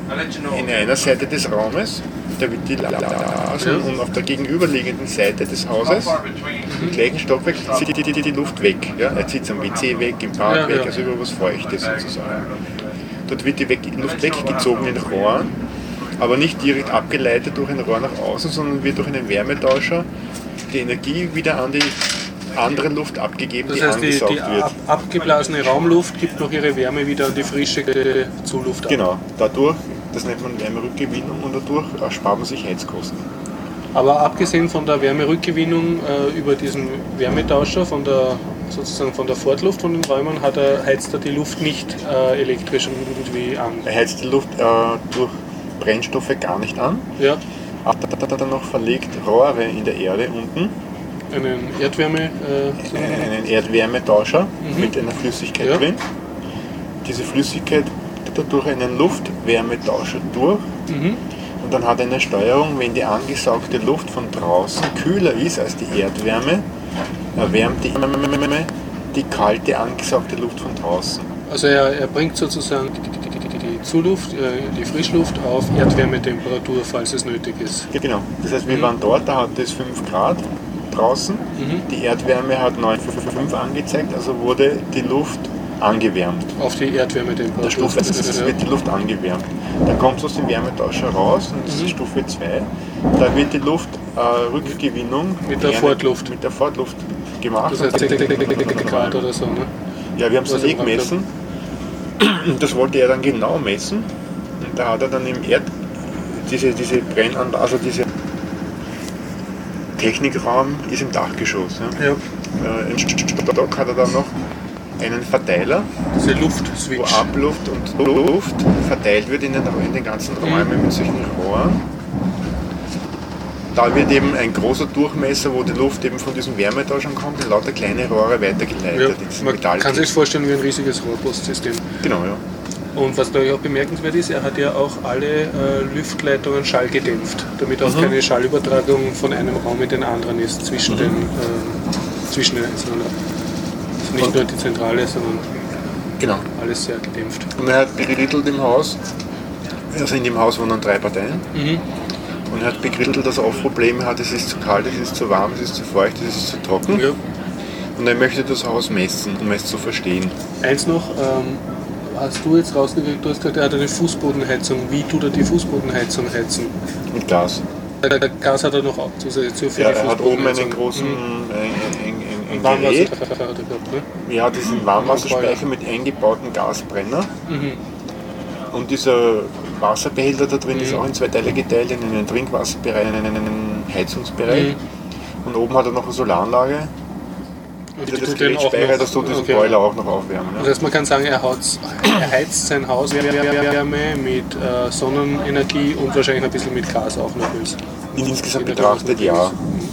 in einer Seite des Raumes, da wird die Blasen und auf der gegenüberliegenden Seite des Hauses, im gleichen Stockwerk, zieht die Luft weg. Ja? Er zieht es am WC weg, im Bad weg, also über was Feuchtes sozusagen. Dort wird die Luft weggezogen in Rohren, aber nicht direkt abgeleitet durch ein Rohr nach außen, sondern wird durch einen Wärmetauscher die Energie wieder an die andere Luft abgegeben, das heißt, die angesaugt wird. Abgeblasene Raumluft gibt noch ihre Wärme wieder an die frische Zuluft ab. Genau, dadurch, das nennt man Wärmerückgewinnung und dadurch spart man sich Heizkosten. Aber abgesehen von der Wärmerückgewinnung über diesen Wärmetauscher, sozusagen von der Fortluft von den Räumen, heizt er die Luft nicht elektrisch irgendwie an? Er heizt die Luft durch Brennstoffe gar nicht an. Ja. Hat er dann noch verlegt Rohre in der Erde unten. Einen Einen Erdwärmetauscher mit einer Flüssigkeit drin. Diese Flüssigkeit durch einen Luftwärmetauscher durch. Und dann hat er eine Steuerung, wenn die angesaugte Luft von draußen kühler ist als die Erdwärme, erwärmt die kalte angesaugte Luft von draußen. Also er bringt sozusagen die Zuluft, die Frischluft auf Erdwärmetemperatur, falls es nötig ist. Genau. Das heißt, wir waren dort, da hat es 5 Grad draußen. Die Erdwärme hat 9,5 angezeigt, also wurde die Luft angewärmt. Auf die Erdwärmetemperatur. Es wird die Luft angewärmt. Dann kommt es aus dem Wärmetauscher raus und das ist Stufe 2. Da wird die Luftrückgewinnung mit der Fortluft gemacht. Das heißt 6 Grad oder so, ne? Ja, wir haben es gemessen. Das wollte er dann genau messen. Und da hat er dann im diese Brennanlage, also dieser Technikraum ist im Dachgeschoss. Ja. Im Stock hat er dann noch einen Verteiler, diese Luftswitch, wo Abluft und Luft verteilt wird in den ganzen Räumen mit solchen Rohren. Da wird eben ein großer Durchmesser, wo die Luft eben von diesem Wärmetauschern kommt, in lauter kleine Rohre weitergeleitet. Man kann sich vorstellen wie ein riesiges Rohrpostsystem. Genau, ja. Und was glaube ich auch bemerkenswert ist, er hat ja auch alle Lüftleitungen schallgedämpft, damit auch keine Schallübertragung von einem Raum in den anderen ist zwischen den einzelnen. Also nicht nur die Zentrale, sondern alles sehr gedämpft. Und er hat begrittelt im Haus, also in dem Haus wohnen 3 Parteien. Und er hat begrittelt, dass er oft Probleme hat, es ist zu kalt, es ist zu warm, es ist zu feucht, es ist zu trocken. Ja. Und er möchte das Haus messen, um es zu verstehen. Eins noch, hast du jetzt rausgekriegt, du hast gesagt, er hat eine Fußbodenheizung. Wie tut er die Fußbodenheizung heizen? Mit Gas. Gas hat er noch auch zusätzlich für die Fußbodenheizung. Er hat oben einen großen Gerät. Ja, diesen Warmwasserspeicher mit eingebautem Gasbrenner. Und dieser Wasserbehälter da drin ist auch in 2 Teile geteilt, in einen Trinkwasserbereich und in einen Heizungsbereich. Und oben hat er noch eine Solaranlage. Das Gerät speichert, dass du diesen Boiler auch noch aufwärmen. Ja. Das heißt, man kann sagen, er heizt sein Haus Wärme mit Sonnenenergie und wahrscheinlich ein bisschen mit Gas auch noch. Insgesamt betrachtet ja.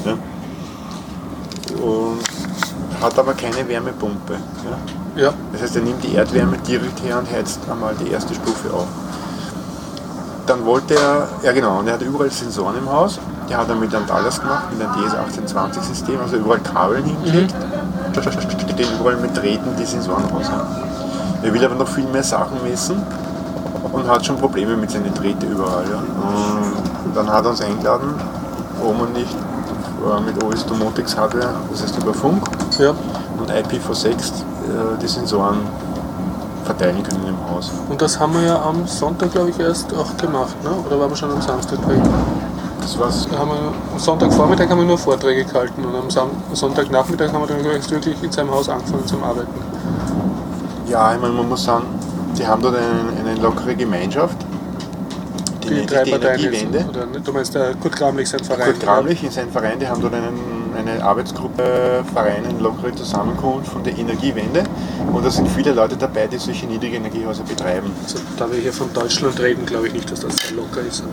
Und hat aber keine Wärmepumpe. Ja. Das heißt, er nimmt die Erdwärme direkt her und heizt einmal die erste Stufe auf. Dann wollte er, und er hat überall Sensoren im Haus. Die hat er mit einem Dallas gemacht, mit einem DS1820-System, also überall Kabeln hingelegt. Stehen überall mit Drähten die Sensoren raus. Er will aber noch viel mehr Sachen messen und hat schon Probleme mit seinen Drähten überall. Ja. Und dann hat er uns eingeladen, ob man nicht mit OS Domotics Hardware, das heißt über Funk und IPv6 die Sensoren verteilen können im Haus. Und das haben wir ja am Sonntag, glaube ich, erst auch gemacht, ne? Oder waren wir schon am Samstag drin? Das war's. Am Sonntagvormittag haben wir nur Vorträge gehalten und am Sonntagnachmittag haben wir dann wirklich in seinem Haus angefangen zum Arbeiten. Ja, ich meine, man muss sagen, die haben dort eine lockere Gemeinschaft. Die 3 Parteien Energiewende. Du meinst der Kurt Gramlich, sein Verein? Kurt Gramlich in seinem Verein, die haben dort eine Arbeitsgruppe, Verein, eine lockere Zusammenkunft von der Energiewende. Und da sind viele Leute dabei, die solche niedrige Energiehäuser betreiben. Also, da wir hier von Deutschland reden, glaube ich nicht, dass das sehr locker ist.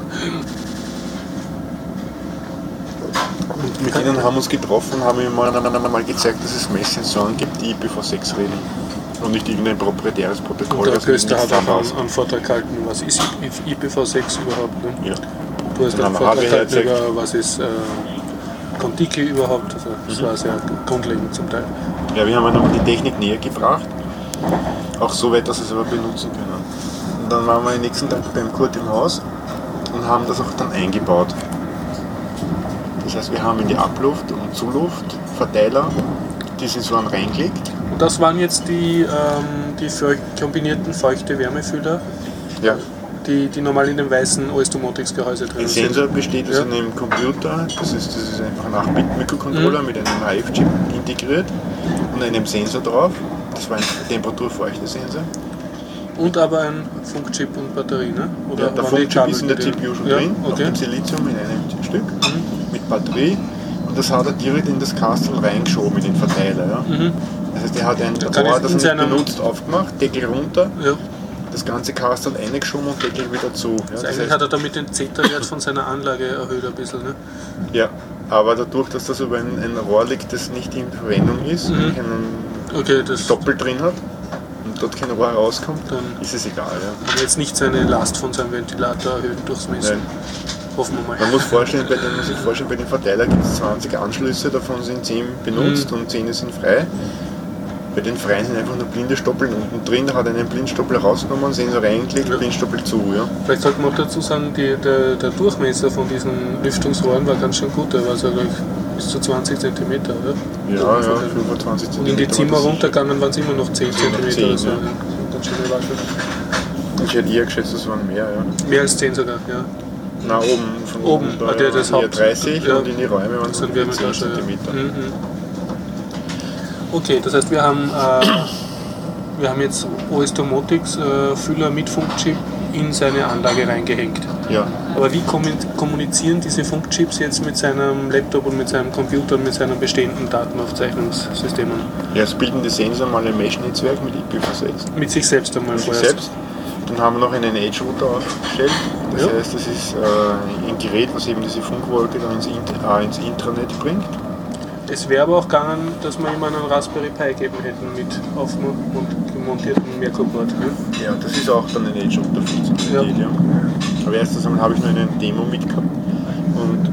Und mit ihnen haben wir uns getroffen und haben ihm mal gezeigt, dass es Messsensoren gibt, die IPv6 reden. Und nicht irgendein proprietäres Protokoll. Und der Köster hat auch einen Vortrag gehalten, was ist IPv6 überhaupt? Ne? Ja. Du hast einen Vortrag gehalten über, was ist Contiki überhaupt. Also das war sehr grundlegend zum Teil. Ja, wir haben einmal die Technik näher gebracht. Auch so weit, dass sie es aber benutzen können. Und dann waren wir den nächsten Tag beim Kurt im Haus und haben das auch dann eingebaut. Das heißt, wir haben in die Abluft- und Zuluftverteiler die Sensoren reingelegt. Und das waren jetzt die kombinierten feuchte Wärmefühler, die normal in dem weißen OS Domotics Gehäuse drin sind. Ein Sensor besteht aus einem Computer, das ist einfach ein 8-Bit-Mikrocontroller mit einem HF-Chip integriert und einem Sensor drauf. Das war ein Temperatur-Feuchte-Sensor. Und aber ein Funkchip und Batterie, ne? Oder der Funkchip ist in der CPU schon drin, auf dem Silizium in einem Stück mit Batterie. Und das hat er direkt in das Kastel reingeschoben, in den Verteiler. Ja. Das heißt, er hat ein Rohr, das er nicht benutzt, aufgemacht, Deckel runter. Ja. das ganze Kastel reingeschoben und Deckel wieder zu. Ja, also eigentlich hat er damit den Zeta-Wert von seiner Anlage erhöht ein bisschen, ne? Ja, aber dadurch, dass das über ein Rohr liegt, das nicht in Verwendung ist, das Doppel drin hat und dort kein Rohr rauskommt, dann ist es egal. Ja. Kann jetzt nicht seine Last von seinem Ventilator erhöhen durchs Messen. Hoffen wir mal. Man muss sich vorstellen, bei den Verteiler gibt es 20 Anschlüsse, davon sind 10 benutzt und 10 sind frei. Bei den Freien sind einfach nur blinde Stoppeln unten drin, da hat er einen Blindstoppel rausgenommen, Sensor reingelegt, Blindstoppel zu. Ja. Vielleicht sollte man auch dazu sagen, der Durchmesser von diesen Lüftungsrohren war ganz schön gut, der war so bis zu 20 cm, oder? Ja, 25 cm. Und in die Zimmer runtergegangen waren es immer noch 10 cm oder so. Ja. Ganz schöne Waffe. Ich hätte eher geschätzt, das waren mehr, ja. Mehr als 10 sogar, ja. Na, oben da das Haupt 30 und in die Räume waren es 10 cm. Okay, das heißt, wir haben jetzt OS Domotics Füller mit Funkchip in seine Anlage reingehängt. Ja. Aber wie kommunizieren diese Funkchips jetzt mit seinem Laptop und mit seinem Computer und mit seinen bestehenden Datenaufzeichnungssystemen? Ja, es bilden die Sensoren mal ein Mesh-Netzwerk mit IPv6. Mit sich selbst einmal vorher. Dann haben wir noch einen Edge-Router aufgestellt. Das heißt, das ist ein Gerät, was eben diese Funkwolke dann ins Intranet bringt. Es wäre aber auch gegangen, dass wir ihm einen Raspberry Pi gegeben hätten mit aufgemontierten Merkur-Board. Ne? Ja, das ist auch dann ein Edge-Router-Funktionalität. Ja. Aber erst einmal habe ich nur eine Demo mitgehabt. Und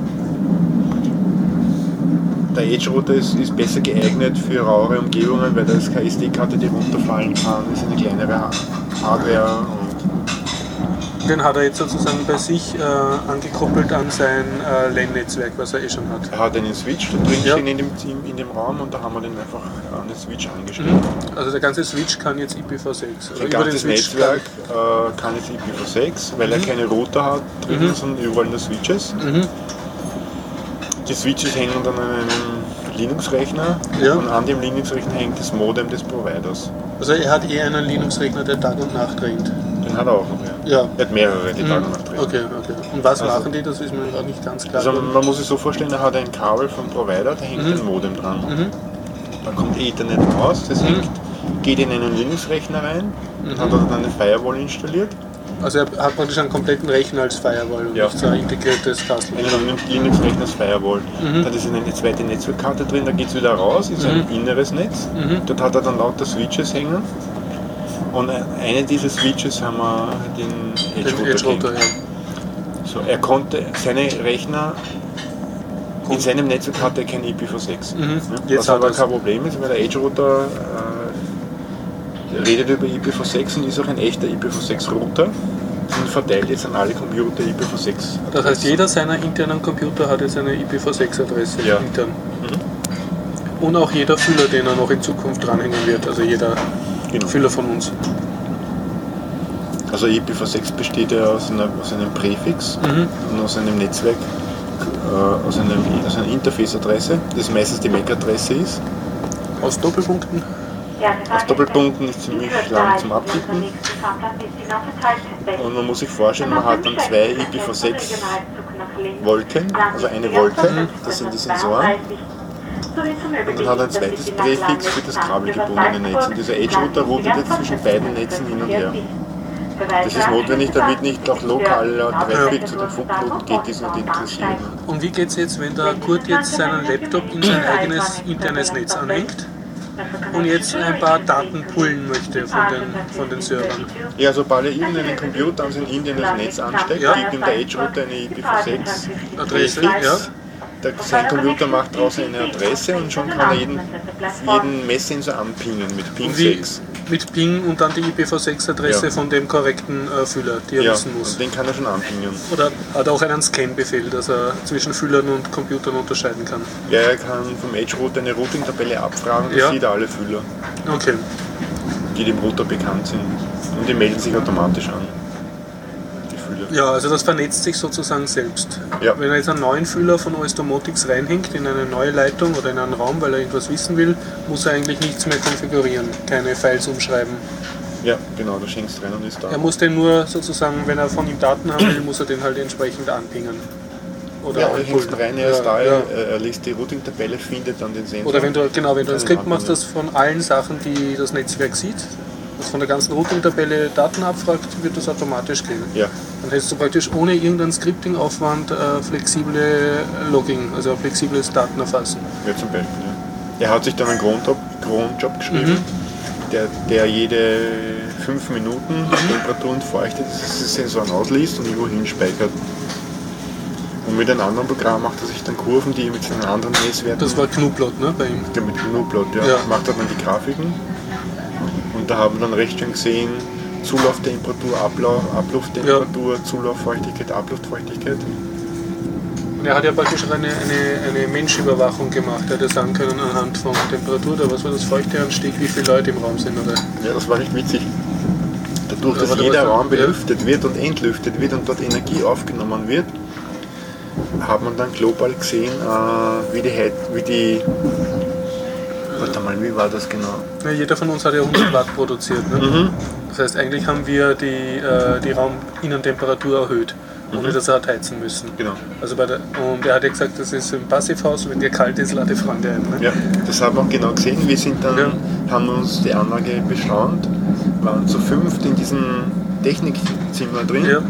der Edge-Router ist besser geeignet für rauere Umgebungen, weil da ist keine SD-Karte, die runterfallen kann. Das ist eine kleinere Hardware. Den hat er jetzt sozusagen bei sich angekoppelt an sein LAN-Netzwerk, was er schon hat. Er hat einen Switch da drin stehen in dem Raum und da haben wir den einfach an den Switch angeschlossen. Also der ganze Switch kann jetzt IPv6. Also das ganze Netzwerk kann jetzt IPv6, weil er keine Router hat drin, sondern überall nur Switches. Die Switches hängen dann an einem Linux-Rechner und an dem Linux-Rechner hängt das Modem des Providers. Also er hat einen Linux-Rechner, der Tag und Nacht drängt. Den hat er auch noch, ja. Er hat mehrere, die Tag und Nacht drehen. Okay. Und was machen die? Das ist mir gerade nicht ganz klar. Also man muss sich so vorstellen, er hat ein Kabel vom Provider, da hängt ein Modem dran. Da kommt Ethernet raus, das geht in einen Linux-Rechner rein, hat dann eine Firewall installiert. Also er hat praktisch einen kompletten Rechner als Firewall und nicht so ein integriertes Kastel. Einen Linux-Rechner als Firewall. Da ist eine zweite Netzwerkkarte drin, da geht es wieder raus, ist ein inneres Netz. Dort hat er dann lauter Switches hängen. Und eine dieser Switches haben wir den Edge-Router. So, er konnte seine Rechner in seinem Netzwerk hatte er kein IPv6. Was aber kein Problem ist, weil der Edge-Router redet über IPv6 und ist auch ein echter IPv6-Router und verteilt jetzt an alle Computer IPv6. Das heißt, jeder seiner internen Computer hat jetzt eine IPv6-Adresse intern. Und auch jeder Füller, den er noch in Zukunft dranhängen wird, also jeder Füller von uns. Also IPv6 besteht ja aus einem Präfix und aus einem Netzwerk, aus einer Interface-Adresse, das meistens die MAC-Adresse ist. Aus Doppelpunkten? Aus Doppelpunkten ist ziemlich lang zum Abtippen. Und man muss sich vorstellen, man hat dann zwei IPv6 Wolken, also eine Wolke, das sind die Sensoren. Und dann hat er ein zweites Präfix für das kabelgebundene Netz. Und dieser Edge-Router routet jetzt zwischen beiden Netzen hin und her. Das ist notwendig, damit nicht auch lokaler Traffic zu den Funkknoten geht, die es nicht interessieren. Und wie geht es jetzt, wenn der Kurt jetzt seinen Laptop in sein eigenes internes Netz anhängt und jetzt ein paar Daten pullen möchte von den Servern? Ja, sobald er irgendeinen Computer an sein internes Netz ansteckt, gibt ihm der Edge-Router eine IPv6-Adresse. Sein Computer macht draußen eine Adresse und schon kann er jeden Messsensor anpingen mit Ping 6. Mit Ping und dann die IPv6-Adresse von dem korrekten Füller, die er wissen muss. Den kann er schon anpingen. Oder hat er auch einen Scan-Befehl, dass er zwischen Füllern und Computern unterscheiden kann? Ja, er kann vom Edge-Router eine Routing-Tabelle abfragen, das sieht alle Füller. Okay. Die dem Router bekannt sind. Und die melden sich automatisch an. Ja, also das vernetzt sich sozusagen selbst. Ja. Wenn er jetzt einen neuen Füller von OS Domotics reinhängt in eine neue Leitung oder in einen Raum, weil er irgendwas wissen will, muss er eigentlich nichts mehr konfigurieren, keine Files umschreiben. Ja, genau, da schenkst du rein und ist da. Er muss den nur sozusagen, wenn er von ihm Daten haben will, muss er den halt entsprechend anpingen. Oder er hängt rein, er ist da, er liest die Routing-Tabelle, findet dann den Sensor. Oder wenn du ein Skript machst, das von allen Sachen, die das Netzwerk sieht, von der ganzen Routing-Tabelle Daten abfragt, wird das automatisch gehen. Ja. Dann hättest du praktisch ohne irgendeinen Scripting-Aufwand flexible Logging, also ein flexibles Datenerfassen. Ja, zum Beispiel. Ja. Er hat sich dann einen Cronjob geschrieben, der jede 5 Minuten Temperatur und Feuchtesensoren ausliest und irgendwo hinspeichert. Und mit einem anderen Programm macht er sich dann Kurven, die mit seinen anderen Messwerten... Das war Gnuplot, ne, bei ihm? Ja, mit Gnuplot, ja. Macht er dann die Grafiken. Und da haben wir dann recht schön gesehen, Zulauftemperatur, Ablufttemperatur, Zulauffeuchtigkeit, Abluftfeuchtigkeit. Und er hat ja praktisch eine Menschüberwachung gemacht. Er hätte sagen können anhand von Temperatur, da was war das Feuchteanstieg, wie viele Leute im Raum sind, oder? Ja, das war nicht witzig. Dadurch, dass jeder Raum belüftet wird und entlüftet wird und dort Energie aufgenommen wird, hat man dann global gesehen, wie war das genau? Ja, jeder von uns hat ja 100 Watt produziert. Ne? Das heißt, eigentlich haben wir die Rauminnentemperatur erhöht, ohne dass er hat heizen müssen. Genau. Also und er hat ja gesagt, das ist im Passivhaus, wenn dir kalt ist, lade Freunde ein. Ne? Ja, das haben wir auch genau gesehen. Wir sind dann, haben uns die Anlage beschraubt, waren zu 5 in diesem Technikzimmer drin. Ja.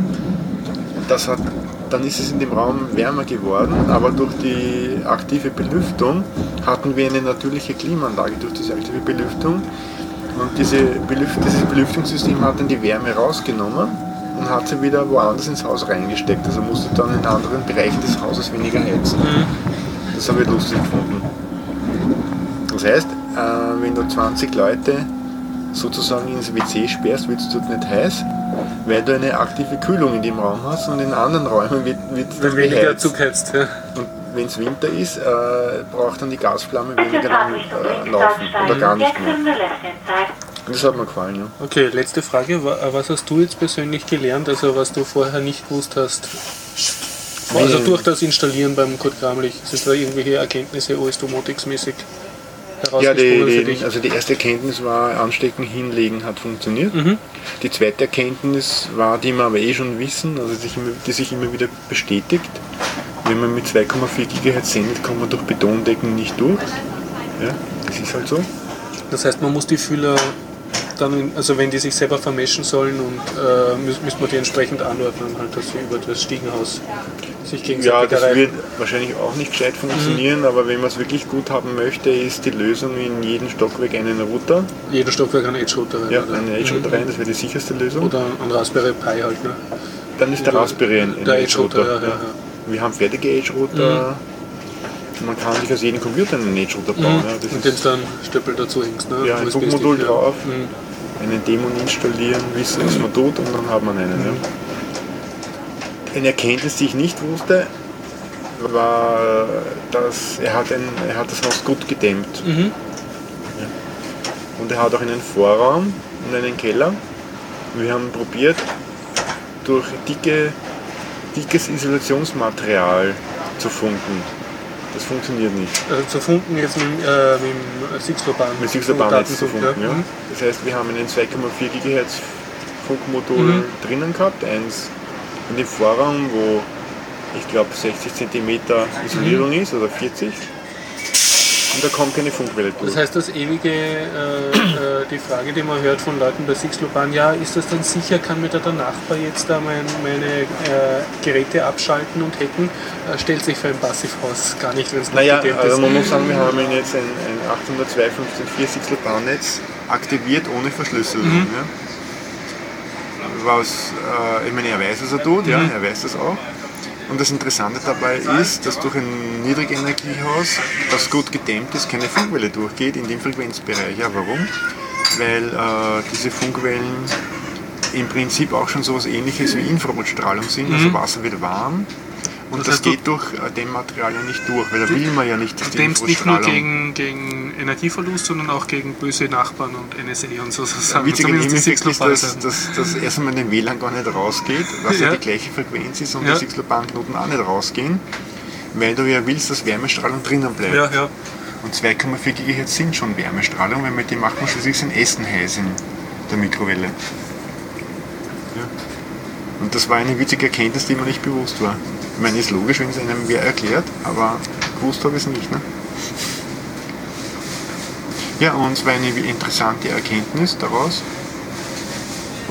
Dann ist es in dem Raum wärmer geworden, aber durch die aktive Belüftung hatten wir eine natürliche Klimaanlage durch diese aktive Belüftung. Und dieses Belüftungssystem hat dann die Wärme rausgenommen und hat sie wieder woanders ins Haus reingesteckt. Also musste dann in anderen Bereichen des Hauses weniger heizen. Das habe ich lustig gefunden. Das heißt, wenn du 20 Leute sozusagen ins WC sperrst, wird es dort nicht heiß, weil du eine aktive Kühlung in dem Raum hast und in anderen Räumen wird dann weniger zugeheizt. Ja. Und wenn es Winter ist, braucht dann die Gasflamme weniger lang laufen oder gar nicht mehr. Das hat mir gefallen, ja. Okay, letzte Frage. Was hast du jetzt persönlich gelernt, also was du vorher nicht gewusst hast? Also durch das Installieren beim Kurt Kramlich, sind da irgendwelche Erkenntnisse OS-Domotics-mäßig? Ja, die erste Erkenntnis war, Anstecken, hinlegen hat funktioniert. Die zweite Erkenntnis war, die wir aber schon wissen, also die sich immer wieder bestätigt. Wenn man mit 2,4 GHz sendet, kommt man durch Betondecken nicht durch. Ja, das ist halt so. Das heißt, man muss die Fühler dann, also wenn die sich selber vermeschen sollen, und müsste man die entsprechend anordnen, halt, dass sie über das Stiegenhaus sich gegenseitig erreichen. Ja, das wird wahrscheinlich auch nicht gescheit funktionieren, aber wenn man es wirklich gut haben möchte, ist die Lösung in jedem Stockwerk einen Router. Jeder Stockwerk einen Edge-Router rein. Ja, einen Edge-Router rein, das wäre die sicherste Lösung. Oder ein Raspberry Pi halt. Ne? Dann ist der Raspberry ein Edge-Router. Ja. Wir haben fertige Edge-Router. Man kann sich aus jedem Computer einen Edge-Router bauen. Ja, und den dann Stöppel dazu hängst. Ne? Ja, ein Druckmodul drauf, einen Dämon installieren, wissen, was man tut, und dann hat man einen. Ja. Eine Erkenntnis, die ich nicht wusste, war, dass er hat das Haus gut gedämmt. Ja. Und er hat auch einen Vorraum und einen Keller. Wir haben probiert, durch dickes Isolationsmaterial zu funken. Das funktioniert nicht. Also zu funken jetzt mit dem Sixlopan? Mit Sixlopan-Netz zu funken, ja. Das heißt, wir haben einen 2,4 GHz Funkmodul drinnen gehabt, eins in dem Vorraum, wo ich glaube 60 cm Isolierung ist oder 40. Und da kommt keine Funkwelle durch. Das heißt, das ewige, die Frage, die man hört von Leuten bei Sixlopan, ja, ist das dann sicher, kann mir da der Nachbar jetzt da meine Geräte abschalten und hacken, stellt sich für ein Passivhaus gar nicht, wenn es nicht gedämmt ist. Also man muss sagen, wir haben jetzt ein 802.15.4 Sixlopan-Netz aktiviert ohne Verschlüsselung. Ja. Ich meine, er weiß, was er tut, ja, er weiß das auch. Und das Interessante dabei ist, dass durch ein Niedrigenergiehaus, das gut gedämmt ist, keine Funkwelle durchgeht in dem Frequenzbereich. Ja, warum? Weil diese Funkwellen im Prinzip auch schon so etwas Ähnliches wie Infrarotstrahlung sind. Also Wasser wird warm. Und das geht durch dem Material ja nicht durch, weil da will man ja nicht, dass die Infrarotstrahlung... Du dämmst nicht nur gegen Energieverlust, sondern auch gegen böse Nachbarn und NSA und so. Witzig im Endeffekt ist, dass erstmal den WLAN gar nicht rausgeht, was ja die gleiche Frequenz ist, und die Sixlopan-Knoten auch nicht rausgehen, weil du ja willst, dass Wärmestrahlung drinnen bleibt. Ja, ja. Und 2,4 GHz sind schon Wärmestrahlung, weil mit dem macht man schließlich sein Essen heiß in der Mikrowelle. Ja. Und das war eine witzige Erkenntnis, die mir nicht bewusst war. Ich meine, ist logisch, wenn es einem wer erklärt, aber gewusst habe ich es nicht. Ne? Ja, und es war eine interessante Erkenntnis daraus,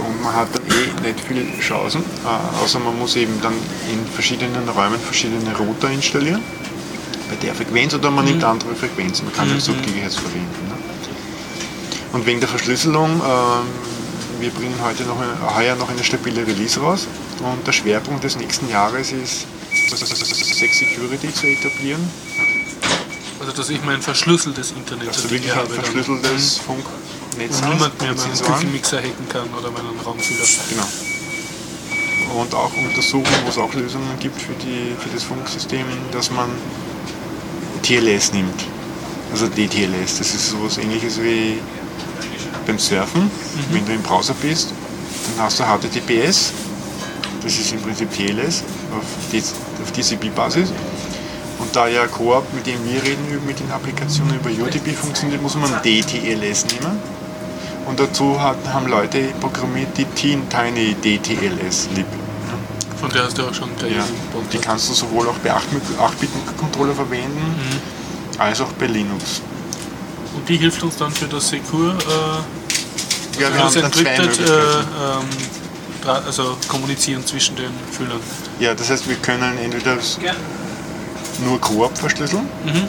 und man hat dann nicht viel Chancen, außer man muss eben dann in verschiedenen Räumen verschiedene Router installieren, bei der Frequenz, oder man nimmt andere Frequenzen, man kann ja so Gigahertz verwenden. Ne? Und wegen der Verschlüsselung, wir bringen heuer noch eine stabile Release raus, und der Schwerpunkt des nächsten Jahres ist, Security zu etablieren. Also dass ich mein verschlüsseltes Internet dass du wirklich ein verschlüsseltes Funknetz und niemand mehr meinen Küchenmixer hacken kann oder meinen Raumfüller. Genau. Und auch untersuchen, wo es auch Lösungen gibt für das Funksystem, dass man TLS nimmt. Also DTLS. Das ist sowas Ähnliches wie beim Surfen. Wenn du im Browser bist, dann hast du HTTPS. Das ist im Prinzip TLS auf TCP-Basis. Und da ja Coop, mit dem wir reden, mit den Applikationen über UDP funktioniert, muss man DTLS nehmen. Und dazu haben Leute programmiert die Tiny DTLS-Lib. Von der hast du auch schon gleich. Ja, die kannst du sowohl auch bei 8-Bit-Controller verwenden, als auch bei Linux. Und die hilft uns dann für das Secure, wir haben dann zwei Möglichkeiten. Also kommunizieren zwischen den Füllern. Ja, das heißt, wir können entweder nur Coop verschlüsseln,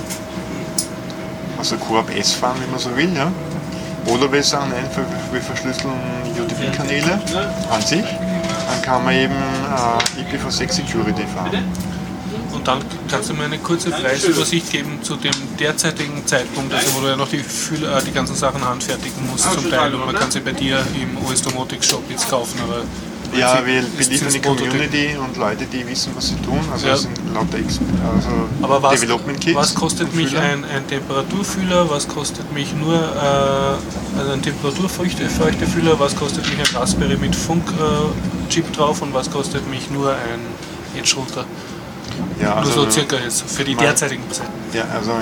also Coop S fahren, wenn man so will, ja. Oder wir sagen einfach, wir verschlüsseln UDP-Kanäle an sich, dann kann man eben IPv6 Security fahren. Und dann kannst du mir eine kurze Preisübersicht geben zu dem derzeitigen Zeitpunkt, also wo du ja noch die ganzen Sachen handfertigen musst zum Teil, und man kann sie bei dir im OS Domotics Shop jetzt kaufen, aber ja, wir beliefern die Community und Leute, die wissen, was sie tun. Also das sind lauter Development Kits. Was kostet mich ein Temperaturfühler? Was kostet mich nur ein Temperaturfeuchtefühler? Was kostet mich ein Raspberry mit Funkchip drauf? Und was kostet mich nur ein Edge-Router? Ja, also nur so circa jetzt für die derzeitigen Zeiten. Ja, also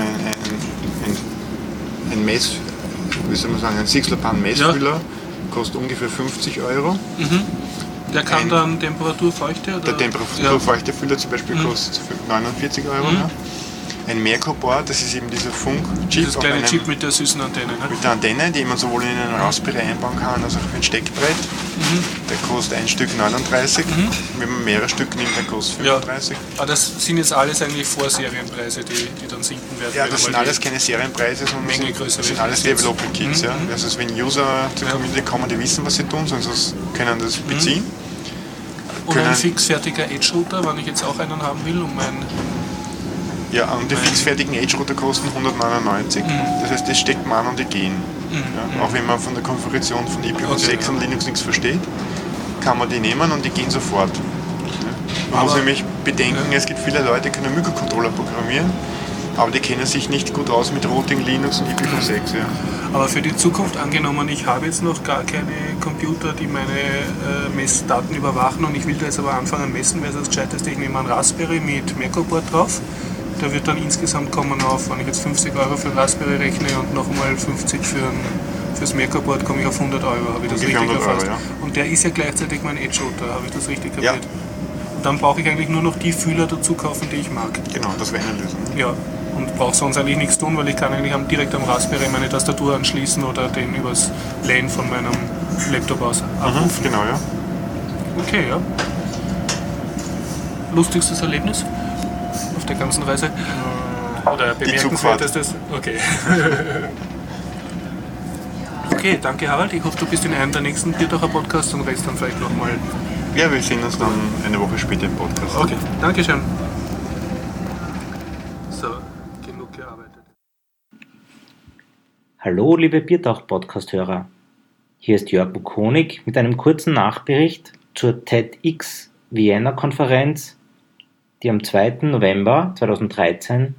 ein Mess, wie soll man sagen, ein Sixler-Pan-Messfühler kostet ungefähr 50 €. Der kann dann Temperaturfeuchte? Oder? Der Temperaturfeuchtefüller zum Beispiel kostet 49 €. Ja. Ein Merco-Board, das ist eben dieser Funk-Chip. Dieses kleine Chip mit der süßen Antenne. Ne? Mit der Antenne, die man sowohl in einen Raspberry einbauen kann, als auch für ein Steckbrett. Der kostet ein Stück 39. Wenn man mehrere Stück nimmt, dann kostet 35. Ja. Aber das sind jetzt alles eigentlich Vorserienpreise, die dann sinken werden. Ja, das sind alles keine Serienpreise, sondern das sind alles Development Kits. Ja. Also wenn User zur Community kommen, die wissen, was sie tun, sonst können das beziehen. Und ein fixfertiger Edge-Router, wenn ich jetzt auch einen haben will, ja, und die fixfertigen Edge-Router kosten 199. Das heißt, das steckt man an und die gehen. Ja, auch wenn man von der Konfiguration von IPv6 und Linux nichts versteht, kann man die nehmen und die gehen sofort. Ja. Man muss nämlich bedenken, es gibt viele Leute, die können Mikrocontroller programmieren, aber die kennen sich nicht gut aus mit Routing, Linux und IPv6. Ja. Aber für die Zukunft, angenommen, ich habe jetzt noch gar keine Computer, die meine Messdaten überwachen, und ich will da jetzt aber anfangen messen, wäre das Gescheiteste, ich nehme einen Raspberry mit Merco-Board drauf. Der wird dann insgesamt kommen auf, wenn ich jetzt 50 € für einen Raspberry rechne und nochmal 50 fürs Merco-Board, komme ich auf 100 €, habe ich das richtig erfasst? Ja. Und der ist ja gleichzeitig mein Edge-Router, habe ich das richtig kapiert? Ja. Und dann brauche ich eigentlich nur noch die Fühler dazu kaufen, die ich mag. Genau, das wäre eine Lösung. Ja, und brauche sonst eigentlich nichts tun, weil ich kann eigentlich direkt am Raspberry meine Tastatur anschließen oder den übers LAN von meinem Laptop aus abrufen. Genau, ja. Okay, ja. Lustigstes Erlebnis auf der ganzen Reise? Oder bemerkenswertestes? Okay. Okay, danke Harald. Ich hoffe, du bist in einem der nächsten Bierdacher Podcasts und redest dann vielleicht nochmal. Ja, wir sehen uns dann eine Woche später im Podcast. Okay, danke schön. So, genug gearbeitet. Hallo, liebe Biertauch-Podcast-Hörer. Hier ist Jörg Bukonig mit einem kurzen Nachbericht zur TEDx Vienna-Konferenz, die am 2. November 2013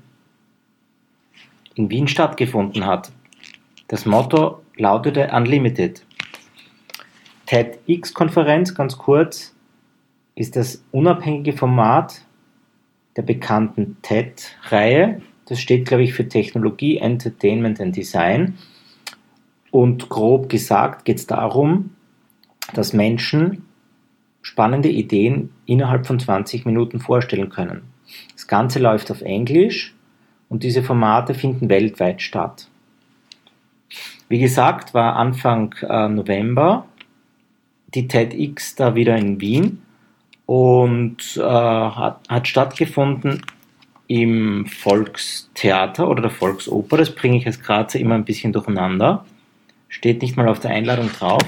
in Wien stattgefunden hat. Das Motto lautete Unlimited. TEDx-Konferenz, ganz kurz, ist das unabhängige Format der bekannten TED-Reihe. Das steht, glaube ich, für Technologie, Entertainment and Design. Und grob gesagt geht es darum, dass Menschen spannende Ideen innerhalb von 20 Minuten vorstellen können. Das Ganze läuft auf Englisch und diese Formate finden weltweit statt. Wie gesagt, war Anfang November die TEDx da wieder in Wien und hat stattgefunden im Volkstheater oder der Volksoper. Das bringe ich als Grazer immer ein bisschen durcheinander. Steht nicht mal auf der Einladung drauf.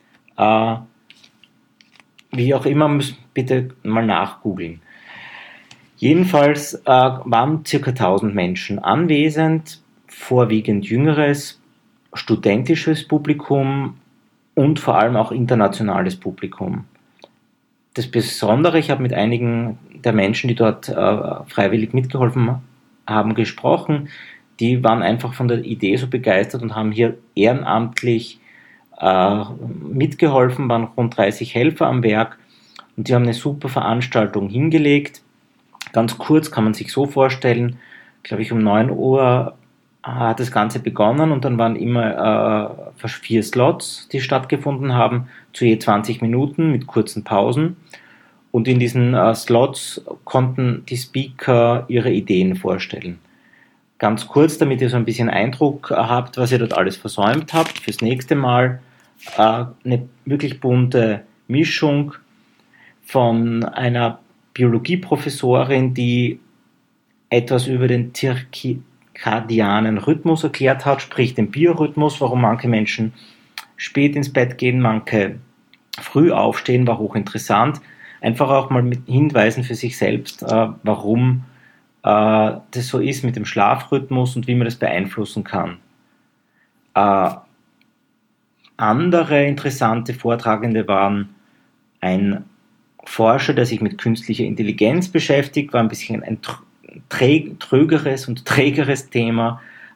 Wie auch immer, bitte mal nachgoogeln. Jedenfalls waren ca. 1000 Menschen anwesend, vorwiegend jüngeres, studentisches Publikum und vor allem auch internationales Publikum. Das Besondere, ich habe mit einigen der Menschen, die dort freiwillig mitgeholfen haben, gesprochen. Die waren einfach von der Idee so begeistert und haben hier ehrenamtlich mitgeholfen, waren rund 30 Helfer am Werk und die haben eine super Veranstaltung hingelegt. Ganz kurz kann man sich so vorstellen, glaube ich um 9 Uhr hat das Ganze begonnen und dann waren immer 4 Slots, die stattgefunden haben, zu je 20 Minuten mit kurzen Pausen. Und in diesen Slots konnten die Speaker ihre Ideen vorstellen. Ganz kurz, damit ihr so ein bisschen Eindruck habt, was ihr dort alles versäumt habt. Fürs nächste Mal eine wirklich bunte Mischung von einer Biologieprofessorin, die etwas über den zirkadianen Rhythmus erklärt hat, sprich den Biorhythmus, warum manche Menschen spät ins Bett gehen, manche früh aufstehen, war hochinteressant. Einfach auch mal mit Hinweisen für sich selbst, warum das so ist mit dem Schlafrhythmus und wie man das beeinflussen kann. Andere interessante Vortragende waren ein Forscher, der sich mit künstlicher Intelligenz beschäftigt, war ein bisschen ein trögeres und trägeres Thema.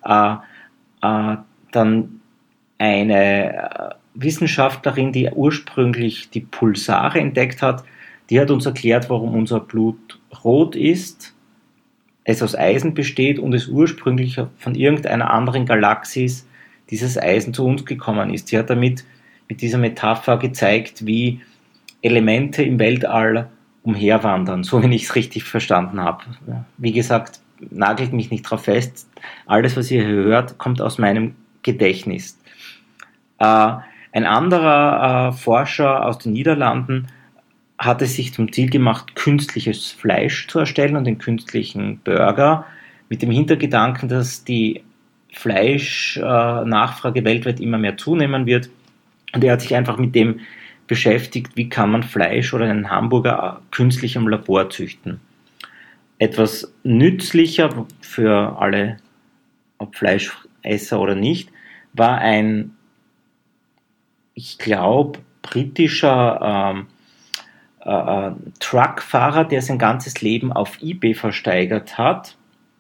Dann eine Wissenschaftlerin, die ursprünglich die Pulsare entdeckt hat, die hat uns erklärt, warum unser Blut rot ist, es aus Eisen besteht und es ursprünglich von irgendeiner anderen Galaxis dieses Eisen zu uns gekommen ist. Sie hat damit mit dieser Metapher gezeigt, wie Elemente im Weltall umherwandern, so wie ich es richtig verstanden habe. Wie gesagt, nagelt mich nicht drauf fest. Alles, was ihr hier hört, kommt aus meinem Gedächtnis. Ein anderer Forscher aus den Niederlanden hat es sich zum Ziel gemacht, künstliches Fleisch zu erstellen und den künstlichen Burger mit dem Hintergedanken, dass die Fleischnachfrage weltweit immer mehr zunehmen wird. Und er hat sich einfach mit dem beschäftigt, wie kann man Fleisch oder einen Hamburger künstlich im Labor züchten. Etwas nützlicher für alle, ob Fleischesser oder nicht, war ein, ich glaube, britischer Truckfahrer, der sein ganzes Leben auf eBay versteigert hat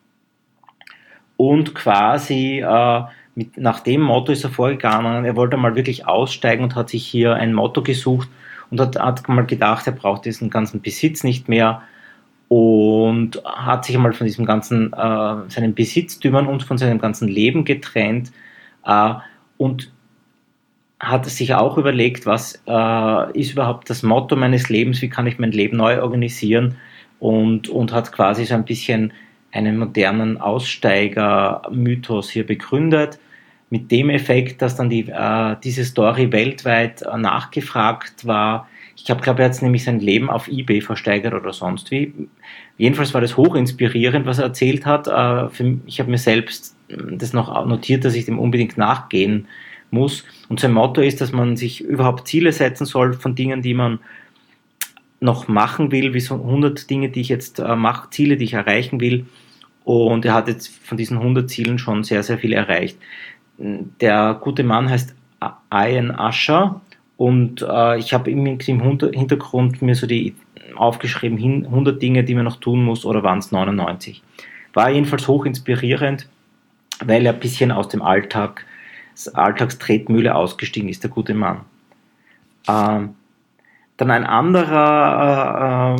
und quasi nach dem Motto ist er vorgegangen, er wollte mal wirklich aussteigen und hat sich hier ein Motto gesucht und hat mal gedacht, er braucht diesen ganzen Besitz nicht mehr und hat sich einmal von diesem ganzen, seinen Besitztümern und von seinem ganzen Leben getrennt und hat sich auch überlegt, was ist überhaupt das Motto meines Lebens, wie kann ich mein Leben neu organisieren und hat quasi so ein bisschen einen modernen Aussteiger-Mythos hier begründet, mit dem Effekt, dass dann diese Story weltweit nachgefragt war. Ich glaube, er hat nämlich sein Leben auf eBay versteigert oder sonst wie. Jedenfalls war das hochinspirierend, was er erzählt hat. Ich habe mir selbst das noch notiert, dass ich dem unbedingt nachgehen muss. Und sein Motto ist, dass man sich überhaupt Ziele setzen soll von Dingen, die man noch machen will, wie so 100 Dinge, die ich jetzt mache, Ziele, die ich erreichen will. Und er hat jetzt von diesen 100 Zielen schon sehr, sehr viele erreicht. Der gute Mann heißt Ian Usher und ich habe im Hintergrund mir so die aufgeschrieben, 100 Dinge, die man noch tun muss, oder waren es 99. War jedenfalls hochinspirierend, weil er ein bisschen aus dem Alltagstretmühle ausgestiegen ist, der gute Mann. Dann ein anderer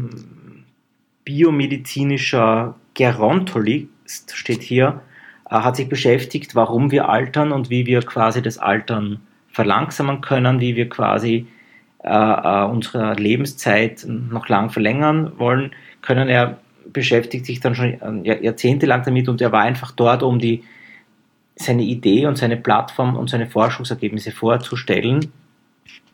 biomedizinischer Gerontologist steht hier, hat sich beschäftigt, warum wir altern und wie wir quasi das Altern verlangsamen können, wie wir quasi unsere Lebenszeit noch lang verlängern wollen können. Er beschäftigt sich dann schon jahrzehntelang damit und er war einfach dort, um seine Idee und seine Plattform und seine Forschungsergebnisse vorzustellen.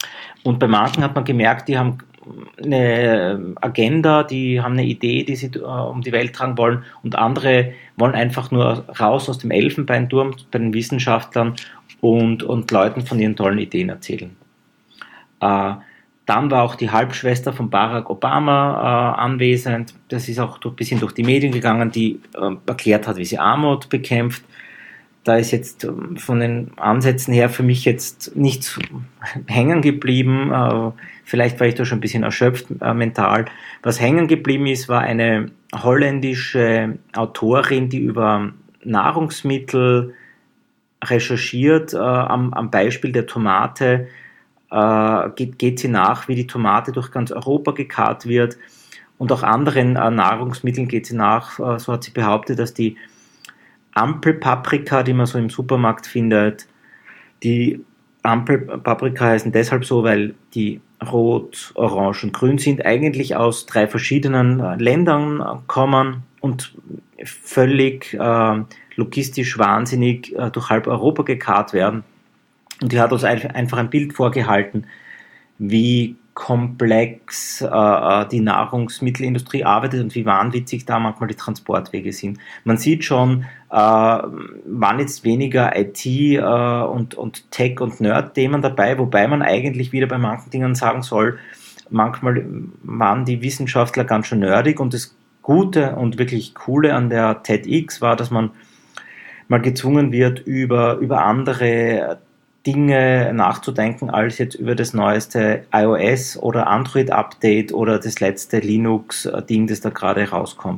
Und bei manchen hat man gemerkt, die haben eine Agenda, die haben eine Idee, die sie um die Welt tragen wollen, und andere wollen einfach nur raus aus dem Elfenbeinturm bei den Wissenschaftlern und Leuten von ihren tollen Ideen erzählen. Dann war auch die Halbschwester von Barack Obama anwesend. Das ist auch ein bisschen durch die Medien gegangen, die erklärt hat, wie sie Armut bekämpft. Da ist jetzt von den Ansätzen her für mich jetzt nichts hängen geblieben. Vielleicht war ich da schon ein bisschen erschöpft mental. Was hängen geblieben ist, war eine holländische Autorin, die über Nahrungsmittel recherchiert. Am Beispiel der Tomate geht sie nach, wie die Tomate durch ganz Europa gekarrt wird. Und auch anderen Nahrungsmitteln geht sie nach. So hat sie behauptet, dass die Ampelpaprika, die man so im Supermarkt findet, die Ampelpaprika heißen deshalb so, weil die rot, orange und grün sind, eigentlich aus 3 verschiedenen Ländern kommen und völlig logistisch wahnsinnig durch halb Europa gekarrt werden. Und die hat uns einfach ein Bild vorgehalten, wie komplex die Nahrungsmittelindustrie arbeitet und wie wahnwitzig da manchmal die Transportwege sind. Man sieht schon, waren jetzt weniger IT und Tech- und Nerd-Themen dabei, wobei man eigentlich wieder bei manchen Dingen sagen soll, manchmal waren die Wissenschaftler ganz schön nerdig, und das Gute und wirklich Coole an der TEDx war, dass man mal gezwungen wird, über andere Dinge nachzudenken, als jetzt über das neueste iOS oder Android-Update oder das letzte Linux-Ding, das da gerade rauskommt.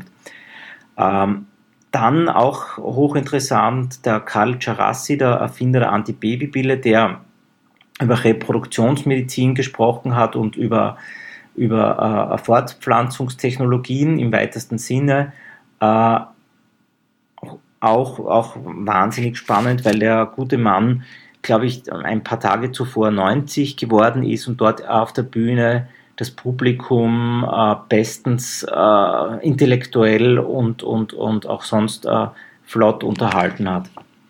Dann auch hochinteressant der Karl Djarassi, der Erfinder der Antibabypille, der über Reproduktionsmedizin gesprochen hat und über Fortpflanzungstechnologien im weitesten Sinne. Auch wahnsinnig spannend, weil der gute Mann, glaube ich, ein paar Tage zuvor 90 geworden ist und dort auf der Bühne das Publikum bestens intellektuell und auch sonst flott unterhalten hat.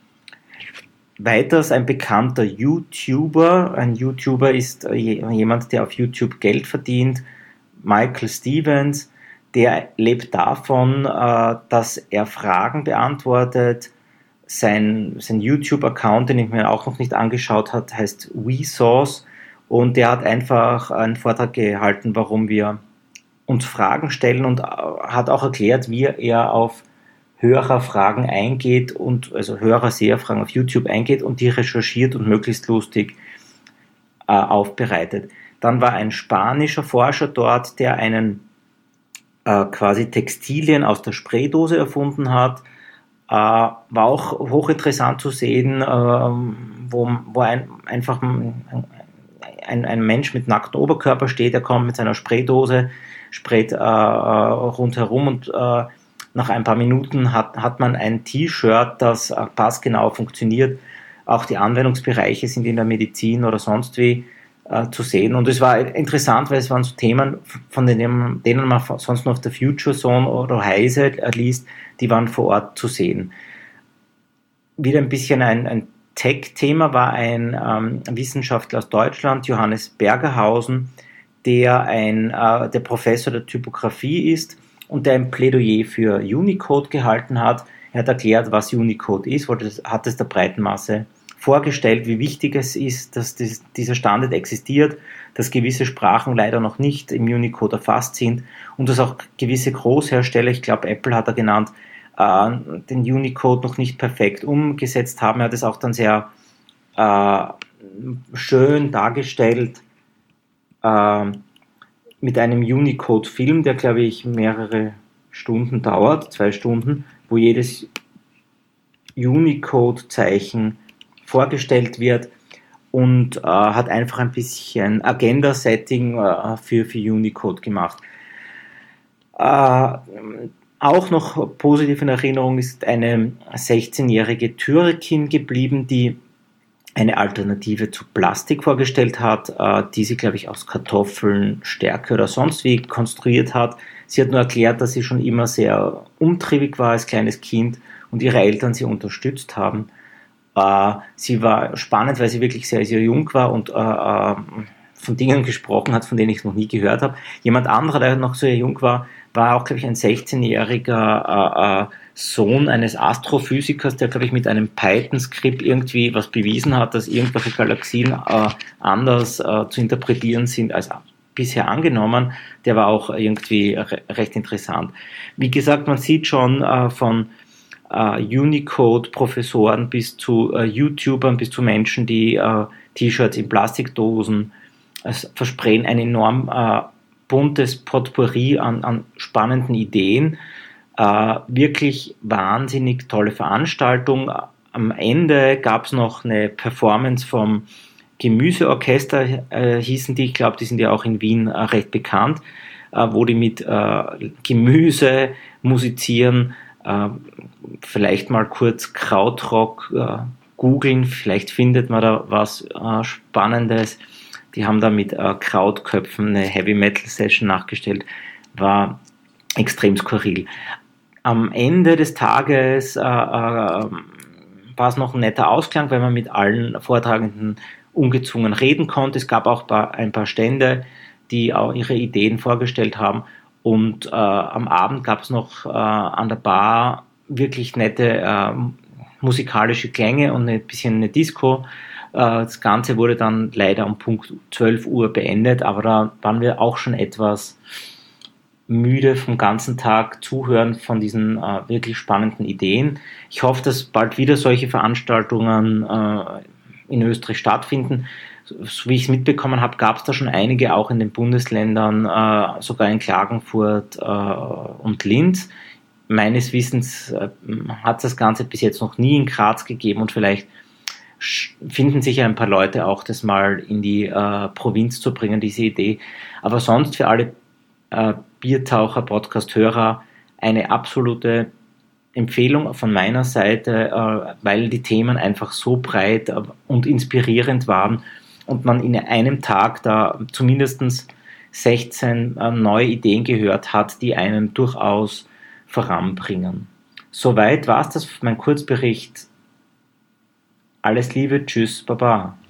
Weiters ein bekannter YouTuber. Ein YouTuber ist jemand, der auf YouTube Geld verdient. Michael Stevens, der lebt davon, dass er Fragen beantwortet. Sein YouTube-Account, den ich mir auch noch nicht angeschaut habe, heißt Vsauce, und der hat einfach einen Vortrag gehalten, warum wir uns Fragen stellen, und hat auch erklärt, wie er auf Hörerfragen eingeht, und also Hörer-Seherfragen auf YouTube eingeht und die recherchiert und möglichst lustig aufbereitet. Dann war ein spanischer Forscher dort, der einen quasi Textilien aus der Spraydose erfunden hat. War auch hochinteressant zu sehen, wo einfach ein Mensch mit nacktem Oberkörper steht, er kommt mit seiner Spraydose, sprayt rundherum, und nach ein paar Minuten hat man ein T-Shirt, das passgenau funktioniert. Auch die Anwendungsbereiche sind in der Medizin oder sonst wie zu sehen. Und es war interessant, weil es waren so Themen, von denen man sonst noch auf der Future Zone oder Heise liest, die waren vor Ort zu sehen. Wieder ein bisschen ein Tech-Thema war ein Wissenschaftler aus Deutschland, Johannes Bergerhausen, der Professor der Typografie ist und der ein Plädoyer für Unicode gehalten hat. Er hat erklärt, was Unicode ist, hat es der breiten Masse vorgestellt, wie wichtig es ist, dass dieser Standard existiert, dass gewisse Sprachen leider noch nicht im Unicode erfasst sind und dass auch gewisse Großhersteller, ich glaube Apple hat er genannt, den Unicode noch nicht perfekt umgesetzt haben. Er hat es auch dann sehr schön dargestellt mit einem Unicode-Film, der, glaube ich, mehrere Stunden dauert, 2 Stunden, wo jedes Unicode-Zeichen vorgestellt wird, und hat einfach ein bisschen Agenda-Setting für Unicode gemacht. Auch noch positiv in Erinnerung ist eine 16-jährige Türkin geblieben, die eine Alternative zu Plastik vorgestellt hat, die sie, glaube ich, aus Kartoffeln, Stärke oder sonst wie konstruiert hat. Sie hat nur erklärt, dass sie schon immer sehr umtriebig war als kleines Kind und ihre Eltern sie unterstützt haben. Sie war spannend, weil sie wirklich sehr, sehr jung war und von Dingen gesprochen hat, von denen ich es noch nie gehört habe. Jemand anderer, der noch sehr jung war auch, glaube ich, ein 16-jähriger Sohn eines Astrophysikers, der, glaube ich, mit einem Python-Skript irgendwie was bewiesen hat, dass irgendwelche Galaxien anders zu interpretieren sind als bisher angenommen. Der war auch irgendwie recht interessant. Wie gesagt, man sieht schon von Unicode-Professoren bis zu YouTubern, bis zu Menschen, die T-Shirts in Plastikdosen versprechen, ein enorm buntes Potpourri an spannenden Ideen. Wirklich wahnsinnig tolle Veranstaltung. Am Ende gab es noch eine Performance vom Gemüseorchester, hießen die. Ich glaube, die sind ja auch in Wien recht bekannt, wo die mit Gemüse musizieren. Vielleicht mal kurz Krautrock googeln, vielleicht findet man da was Spannendes. Die haben da mit Krautköpfen eine Heavy-Metal-Session nachgestellt. War extrem skurril. Am Ende des Tages war es noch ein netter Ausklang, weil man mit allen Vortragenden ungezwungen reden konnte. Es gab auch ein paar Stände, die auch ihre Ideen vorgestellt haben. Und am Abend gab es noch an der Bar wirklich nette musikalische Klänge und ein bisschen eine Disco. Das Ganze wurde dann leider um Punkt 12 Uhr beendet, aber da waren wir auch schon etwas müde vom ganzen Tag Zuhören von diesen wirklich spannenden Ideen. Ich hoffe, dass bald wieder solche Veranstaltungen in Österreich stattfinden. So wie ich es mitbekommen habe, gab es da schon einige auch in den Bundesländern, sogar in Klagenfurt und Linz. Meines Wissens hat es das Ganze bis jetzt noch nie in Graz gegeben und vielleicht finden sich ja ein paar Leute auch, das mal in die Provinz zu bringen, diese Idee. Aber sonst für alle Biertaucher, Podcast-Hörer eine absolute Empfehlung von meiner Seite, weil die Themen einfach so breit und inspirierend waren und man in einem Tag da zumindest 16 neue Ideen gehört hat, die einen durchaus voranbringen. Soweit war es das, mein Kurzbericht. Alles Liebe, tschüss, baba.